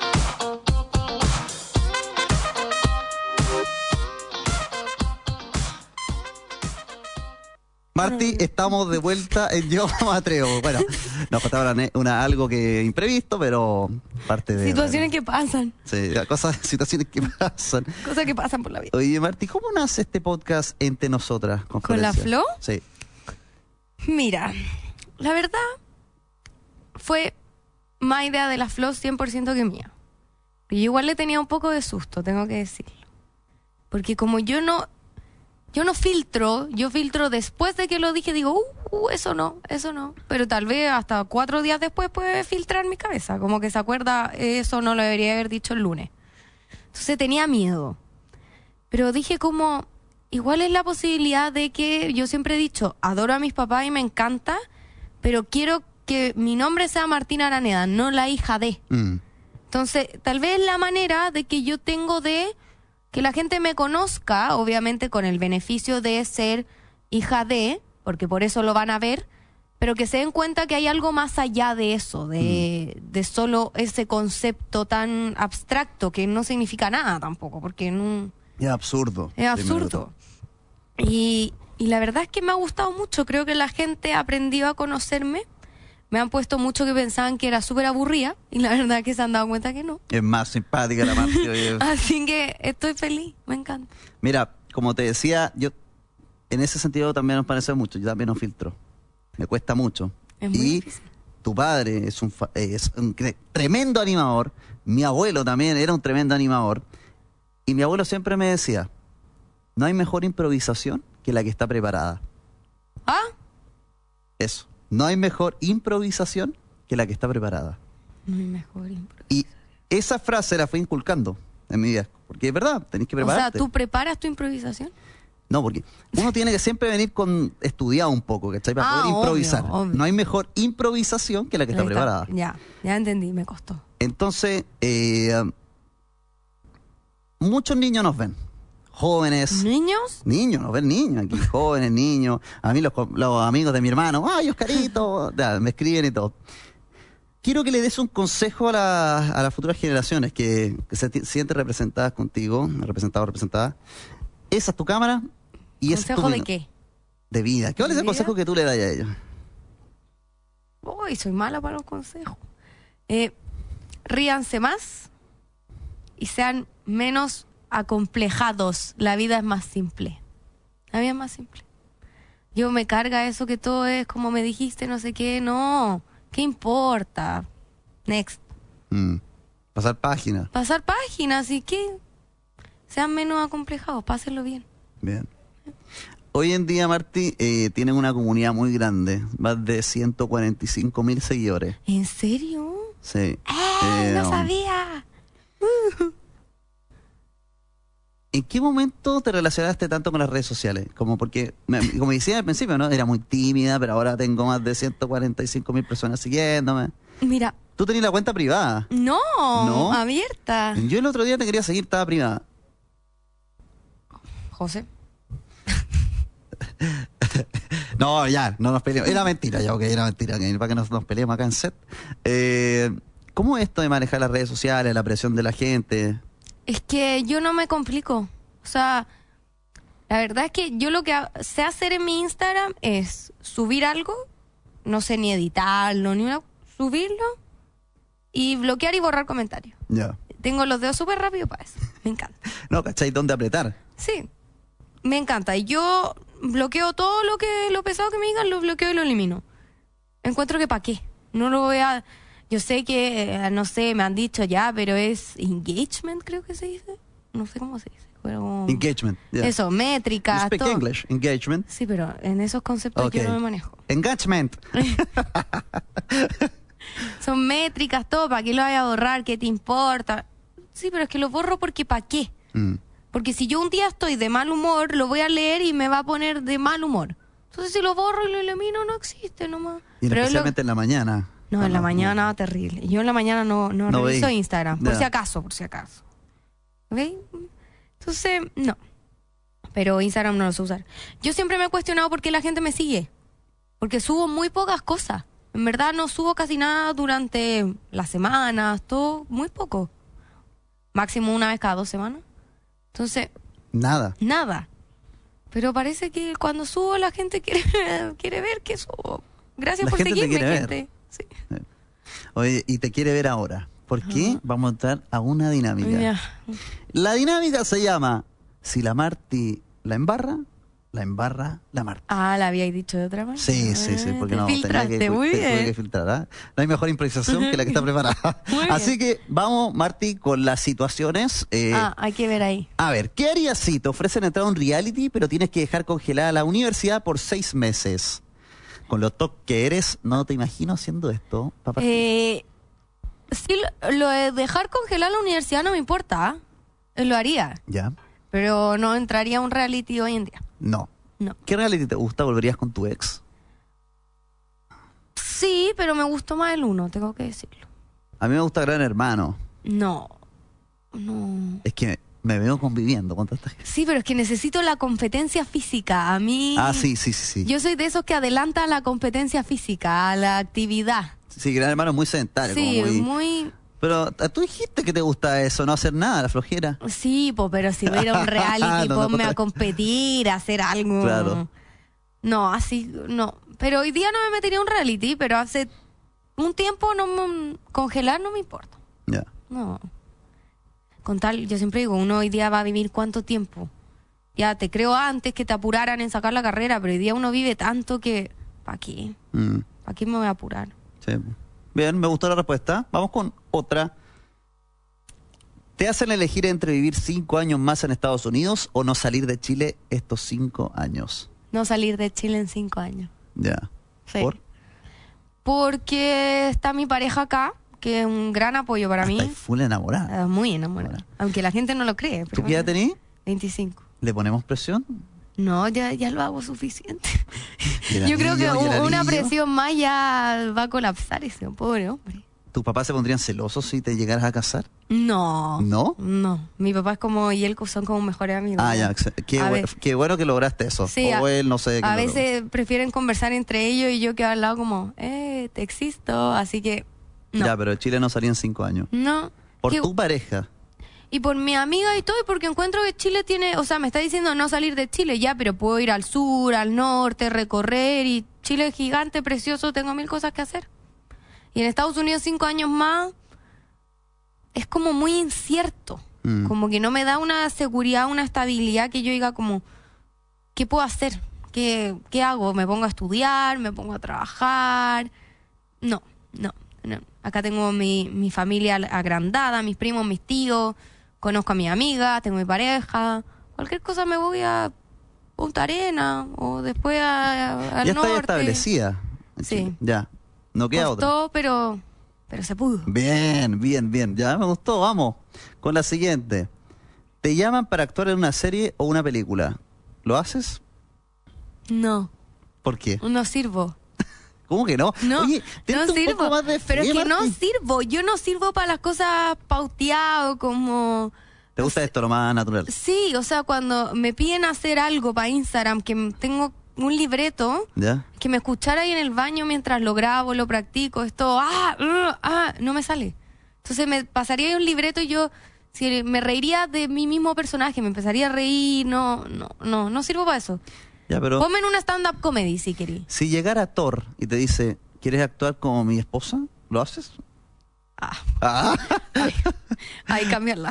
Speaker 2: Marti, estamos de vuelta en Yo me atrevo. Bueno, nos faltaba algo que imprevisto, pero parte de...
Speaker 3: Situaciones que pasan.
Speaker 2: Sí, situaciones que pasan.
Speaker 3: Cosas que pasan por la vida.
Speaker 2: Oye, Marti, ¿cómo nace este podcast entre nosotras? ¿Con
Speaker 3: la
Speaker 2: Florencia?
Speaker 3: Flo?
Speaker 2: Sí.
Speaker 3: Mira, la verdad fue más idea de la Flo 100% que mía. Pero yo igual le tenía un poco de susto, tengo que decirlo. Porque como yo no filtro, yo filtro después de que lo dije, digo, eso no. Pero tal vez hasta 4 días después puede filtrar mi cabeza, como que se acuerda, eso no lo debería haber dicho el lunes. Entonces tenía miedo. Pero dije como, igual es la posibilidad de que, yo siempre he dicho, adoro a mis papás y me encanta, pero quiero que mi nombre sea Martina Araneda, no la hija de. Entonces, tal vez la manera de que yo tengo de que la gente me conozca, obviamente con el beneficio de ser hija de, porque por eso lo van a ver, pero que se den cuenta que hay algo más allá de eso, de solo ese concepto tan abstracto que no significa nada tampoco, porque no...
Speaker 2: Es absurdo.
Speaker 3: Es absurdo. Y la verdad es que me ha gustado mucho, creo que la gente ha aprendido a conocerme. Me han puesto mucho que pensaban que era súper aburrida y la verdad es que se han dado cuenta que no.
Speaker 2: Es más simpática la Marti. Oye.
Speaker 3: Así que estoy feliz, me encanta.
Speaker 2: Mira, como te decía, yo en ese sentido también nos parece mucho. Yo también no filtro. Me cuesta mucho.
Speaker 3: Es muy difícil.
Speaker 2: Tu padre es un tremendo animador. Mi abuelo también era un tremendo animador. Y mi abuelo siempre me decía, no hay mejor improvisación que la que está preparada.
Speaker 3: ¿Ah?
Speaker 2: Eso. No hay mejor improvisación que la que está preparada.
Speaker 3: No hay mejor improvisación.
Speaker 2: Y esa frase la fui inculcando en mi vida. Porque es verdad, tenés que prepararte.
Speaker 3: O sea, ¿tú preparas tu improvisación?
Speaker 2: No, porque uno tiene que siempre venir con estudiado un poco, ¿cachai? Para poder improvisar.
Speaker 3: Obvio.
Speaker 2: No hay mejor improvisación que la que está preparada.
Speaker 3: Ya entendí, me costó.
Speaker 2: Entonces, muchos niños nos ven. Jóvenes.
Speaker 3: ¿Niños?
Speaker 2: Niños, nos ven niños aquí. Jóvenes, niños. A mí los amigos de mi hermano. ¡Ay, Oscarito! Ya, me escriben y todo. Quiero que le des un consejo a las futuras generaciones que se sienten representadas contigo, representado o representada. Esa es tu cámara y esa es tu
Speaker 3: ¿Consejo de
Speaker 2: vida.
Speaker 3: qué?
Speaker 2: De vida. ¿Cuál es el consejo que tú le das a ellos?
Speaker 3: Uy, soy mala para los consejos. Ríanse más y sean menos acomplejados. La vida es más simple. La vida es más simple. Yo me carga eso que todo es como me dijiste, no sé qué. No, ¿qué importa? Next.
Speaker 2: Pasar páginas.
Speaker 3: Pasar páginas y que sean menos acomplejados, pásenlo bien.
Speaker 2: Bien. Hoy en día, Marti, tienen una comunidad muy grande, más de 145.000 seguidores.
Speaker 3: ¿En serio?
Speaker 2: Sí.
Speaker 3: No sabía.
Speaker 2: ¿En qué momento te relacionaste tanto con las redes sociales? Como porque, como decía al principio, ¿no? Era muy tímida, pero ahora tengo más de 145.000 personas siguiéndome.
Speaker 3: Mira.
Speaker 2: ¿Tú tenías la cuenta privada?
Speaker 3: No, abierta.
Speaker 2: Yo el otro día te quería seguir, estaba privada.
Speaker 3: José.
Speaker 2: No, ya, no nos peleemos. Era mentira, ya, ok, era mentira. Para que nos peleemos acá en set. ¿Cómo es esto de manejar las redes sociales, la presión de la gente?
Speaker 3: Es que yo no me complico. O sea, la verdad es que yo lo que sé hacer en mi Instagram es subir algo, no sé ni editarlo, subirlo y bloquear y borrar comentarios.
Speaker 2: Ya.
Speaker 3: Tengo los dedos súper rápido para eso. Me encanta.
Speaker 2: No, ¿cachai? ¿Dónde apretar?
Speaker 3: Sí, me encanta. Y yo bloqueo todo lo pesado que me digan, lo bloqueo y lo elimino. Encuentro que ¿para qué? No lo voy a... Yo sé que, no sé, me han dicho ya, pero es engagement, creo que se dice. No sé cómo se dice. Pero...
Speaker 2: Engagement. Yeah.
Speaker 3: Eso, métricas,
Speaker 2: You speak
Speaker 3: todo.
Speaker 2: English, engagement.
Speaker 3: Sí, pero en esos conceptos yo no me manejo.
Speaker 2: Engagement.
Speaker 3: Son métricas, todo. ¿Para qué lo vaya a borrar? ¿Qué te importa? Sí, pero es que lo borro porque ¿para qué? Porque si yo un día estoy de mal humor, lo voy a leer y me va a poner de mal humor. Entonces si lo borro y lo elimino, no existe nomás.
Speaker 2: Y
Speaker 3: pero
Speaker 2: especialmente en la mañana.
Speaker 3: No, en la mañana terrible. Yo en la mañana no reviso Instagram, por si acaso. ¿Ok? Entonces, no. Pero Instagram no lo sé usar. Yo siempre me he cuestionado por qué la gente me sigue. Porque subo muy pocas cosas. En verdad no subo casi nada durante las semanas, todo, muy poco. Máximo una vez cada 2 semanas. Entonces... Nada. Pero parece que cuando subo la gente quiere ver que subo. Gracias por seguirme, gente. Sí.
Speaker 2: Oye, y te quiere ver ahora. ¿Por qué? Vamos a entrar a una dinámica.
Speaker 3: Ya.
Speaker 2: La dinámica se llama: si la Marti la embarra la Marti.
Speaker 3: La habíais dicho de otra manera.
Speaker 2: Sí, porque no
Speaker 3: filtraste, muy bien.
Speaker 2: Tuve que filtrar, ¿eh? No hay mejor improvisación que la que está preparada. Así que vamos, Marti, con las situaciones.
Speaker 3: Hay que ver ahí.
Speaker 2: A ver, ¿qué harías si te ofrecen entrar a un reality, pero tienes que dejar congelada la universidad por 6 meses? Con lo top que eres, no te imagino haciendo esto.
Speaker 3: Sí, lo de dejar congelar la universidad no me importa. Lo haría.
Speaker 2: Ya.
Speaker 3: Pero no entraría a un reality hoy en día.
Speaker 2: No.
Speaker 3: No.
Speaker 2: ¿Qué reality te gusta? ¿Volverías con tu ex?
Speaker 3: Sí, pero me gustó más el 1, tengo que decirlo.
Speaker 2: A mí me gusta Gran Hermano.
Speaker 3: No.
Speaker 2: Es que me veo conviviendo con tanta gente.
Speaker 3: Sí, pero es que necesito la competencia física. A mí...
Speaker 2: Sí.
Speaker 3: Yo soy de esos que adelantan la competencia física, a la actividad.
Speaker 2: Sí, Gran Hermano es muy sedentario.
Speaker 3: Sí,
Speaker 2: como
Speaker 3: muy...
Speaker 2: Pero tú dijiste que te gusta eso, no hacer nada, la flojera.
Speaker 3: Sí, pero si voy a ir a un reality, ponme a competir, a hacer algo.
Speaker 2: Claro.
Speaker 3: No, así, no. Pero hoy día no me metería a un reality, pero hace un tiempo congelar no me importa.
Speaker 2: Ya.
Speaker 3: No. Con tal, yo siempre digo, uno hoy día va a vivir ¿cuánto tiempo? Ya, te creo antes que te apuraran en sacar la carrera, pero hoy día uno vive tanto que... ¿Para qué? ¿Para qué me voy a apurar?
Speaker 2: Sí. Bien, me gustó la respuesta. Vamos con otra. ¿Te hacen elegir entre vivir 5 años más en Estados Unidos o no salir de Chile estos 5 años?
Speaker 3: No salir de Chile en 5 años.
Speaker 2: Ya.
Speaker 3: Sí.
Speaker 2: ¿Por?
Speaker 3: Porque está mi pareja acá, que es un gran apoyo para mí.
Speaker 2: Estás full enamorada.
Speaker 3: Muy enamorada. Aunque la gente no lo cree.
Speaker 2: ¿Tú
Speaker 3: Pero
Speaker 2: qué edad tenés?
Speaker 3: 25.
Speaker 2: ¿Le ponemos presión?
Speaker 3: No, ya lo hago suficiente.
Speaker 2: ¿Y el
Speaker 3: Yo creo que
Speaker 2: anillo, y el
Speaker 3: una
Speaker 2: anillo?
Speaker 3: presión más ya va a colapsar ese pobre hombre.
Speaker 2: ¿Tus papás se pondrían celosos si te llegaras a casar?
Speaker 3: No.
Speaker 2: ¿No?
Speaker 3: No. Mi papá es como, y él son como mejores amigos.
Speaker 2: Ah, ya.
Speaker 3: A ver.
Speaker 2: Qué bueno que lograste eso.
Speaker 3: Sí,
Speaker 2: o él, no sé.
Speaker 3: A veces prefieren conversar entre ellos y yo quedo al lado como, te existo, así que no.
Speaker 2: Ya, pero de Chile no salía en 5 años.
Speaker 3: No.
Speaker 2: Por
Speaker 3: Que-
Speaker 2: tu pareja.
Speaker 3: Y por mi amiga y todo, y porque encuentro que Chile tiene, o sea, me está diciendo no salir de Chile, ya, pero puedo ir al sur, al norte, recorrer, y Chile es gigante, precioso, tengo 1000 cosas que hacer. Y en Estados Unidos 5 años más es como muy incierto, como que no me da una seguridad, una estabilidad que yo diga como, ¿qué puedo hacer? ¿Qué hago? ¿Me pongo a estudiar? ¿Me pongo a trabajar? No. Acá tengo mi familia agrandada, mis primos, mis tíos, conozco a mi amiga, tengo mi pareja. Cualquier cosa me voy a Punta Arena o después al
Speaker 2: Ya
Speaker 3: norte.
Speaker 2: está establecida. en
Speaker 3: Sí.
Speaker 2: Chile. Ya. No queda otra.
Speaker 3: Costó, pero se pudo.
Speaker 2: Bien. Ya me gustó. Vamos con la siguiente. Te llaman para actuar en una serie o una película. ¿Lo haces?
Speaker 3: No,
Speaker 2: ¿Por qué?
Speaker 3: no sirvo.
Speaker 2: ¿Cómo que no?
Speaker 3: No,
Speaker 2: Oye, ten
Speaker 3: no
Speaker 2: un
Speaker 3: sirvo.
Speaker 2: poco más de fe,
Speaker 3: Pero es que no
Speaker 2: Martín.
Speaker 3: sirvo. Yo no sirvo para las cosas pauteadas como...
Speaker 2: ¿Te gusta esto lo más natural?
Speaker 3: Sí, o sea, cuando me piden hacer algo para Instagram, que tengo un libreto,
Speaker 2: ¿Ya?
Speaker 3: que me escuchara ahí en el baño mientras lo grabo, lo practico, esto, no me sale. Entonces me pasaría ahí un libreto y yo me reiría de mi mismo personaje, me empezaría a reír, no sirvo para eso.
Speaker 2: Ya, pero
Speaker 3: Ponme en una stand-up comedy si querés.
Speaker 2: si llegara Thor y te dice, ¿quieres actuar como mi esposa? ¿Lo haces? Ah.
Speaker 3: Ahí cambiarla.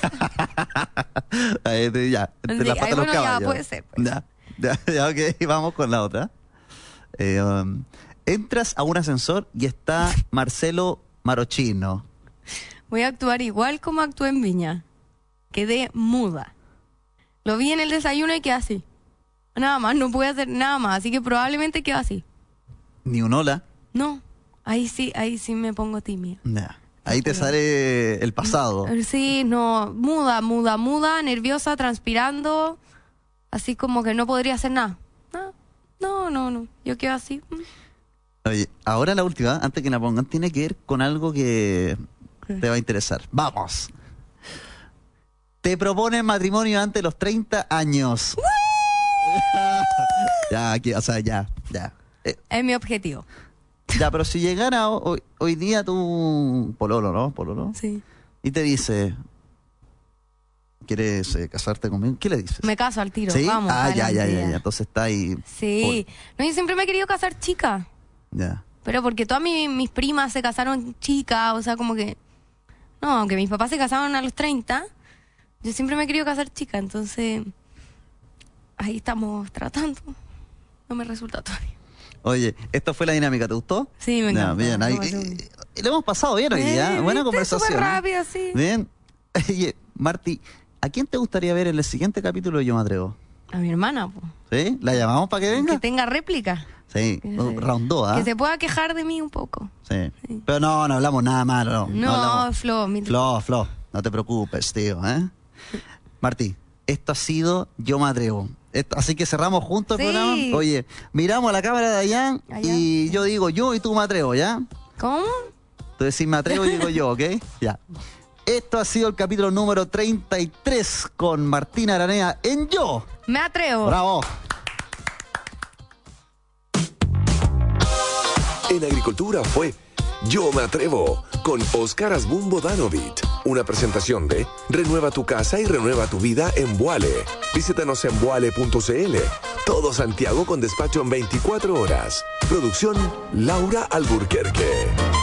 Speaker 2: Ya, te la
Speaker 3: Sí,
Speaker 2: pata
Speaker 3: ahí,
Speaker 2: los
Speaker 3: bueno, ya,
Speaker 2: caballos.
Speaker 3: puede ser, pues.
Speaker 2: Ya, ok, vamos con la otra. Entras a un ascensor y está Marcelo Marochino.
Speaker 3: Voy a actuar igual como actué en Viña. Quedé muda. Lo vi en el desayuno y quedé así. Nada más, no pude hacer nada más, así que probablemente quedo así.
Speaker 2: Ni un hola.
Speaker 3: No, ahí sí me pongo tímida.
Speaker 2: Ya. Ahí te sale el pasado.
Speaker 3: Sí, no, muda, nerviosa, transpirando, así como que no podría hacer nada. No, yo quedo así.
Speaker 2: Oye, ahora la última, antes que la pongan, tiene que ver con algo que te va a interesar. ¡Vamos! Te proponen matrimonio antes de los 30 años. Ya, aquí, o sea, ya.
Speaker 3: Es mi objetivo.
Speaker 2: Ya, pero si llegara hoy día tu pololo, ¿no? Pololo.
Speaker 3: Sí.
Speaker 2: Y te dice, ¿quieres casarte conmigo? ¿Qué le dices?
Speaker 3: Me caso al tiro,
Speaker 2: ¿Sí?
Speaker 3: vamos.
Speaker 2: Ya.
Speaker 3: adelante,
Speaker 2: Entonces está ahí.
Speaker 3: Sí. No, yo siempre me he querido casar chica.
Speaker 2: Ya.
Speaker 3: Pero porque todas mis primas se casaron chicas, o sea, como que... No, aunque mis papás se casaron a los 30, yo siempre me he querido casar chica, entonces... Ahí estamos tratando. No me resulta todavía.
Speaker 2: Oye, esta fue la dinámica, ¿te gustó?
Speaker 3: Sí, me
Speaker 2: Ya,
Speaker 3: encanta.
Speaker 2: bien, ahí,
Speaker 3: Lo pasé muy bien.
Speaker 2: lo hemos pasado bien hoy día. Buena
Speaker 3: ¿viste?
Speaker 2: conversación.
Speaker 3: Súper rápido, sí.
Speaker 2: Bien. Oye, Marti, ¿a quién te gustaría ver en el siguiente capítulo de Yo Me Atrevo?
Speaker 3: A mi hermana, po.
Speaker 2: ¿Sí? ¿La llamamos para que venga?
Speaker 3: Que tenga réplica.
Speaker 2: Sí,
Speaker 3: Sí.
Speaker 2: round 2, ¿ah?
Speaker 3: Que se pueda quejar de mí un poco.
Speaker 2: Sí. Pero no hablamos nada malo.
Speaker 3: No,
Speaker 2: hablamos.
Speaker 3: Flo,
Speaker 2: No te preocupes, tío, ¿eh? Martí, esto ha sido Yo Me Atrevo. Así que cerramos juntos el
Speaker 3: Sí.
Speaker 2: programa. Oye, miramos a la cámara de allá y yo digo yo y tú me atrevo, ¿ya?
Speaker 3: ¿Cómo?
Speaker 2: Tú decís me atrevo y digo yo, ¿ok? Ya. Esto ha sido el capítulo número 33 con Martina Aranea en Yo.
Speaker 3: Me atrevo.
Speaker 2: ¡Bravo!
Speaker 1: En agricultura fue Yo Me Atrevo con Óscar Asbun Bodanovich. Una presentación de Renueva tu casa y renueva tu vida en Boale. Visítanos en boale.cl. Todo Santiago con despacho en 24 horas. Producción Laura Alburquerque.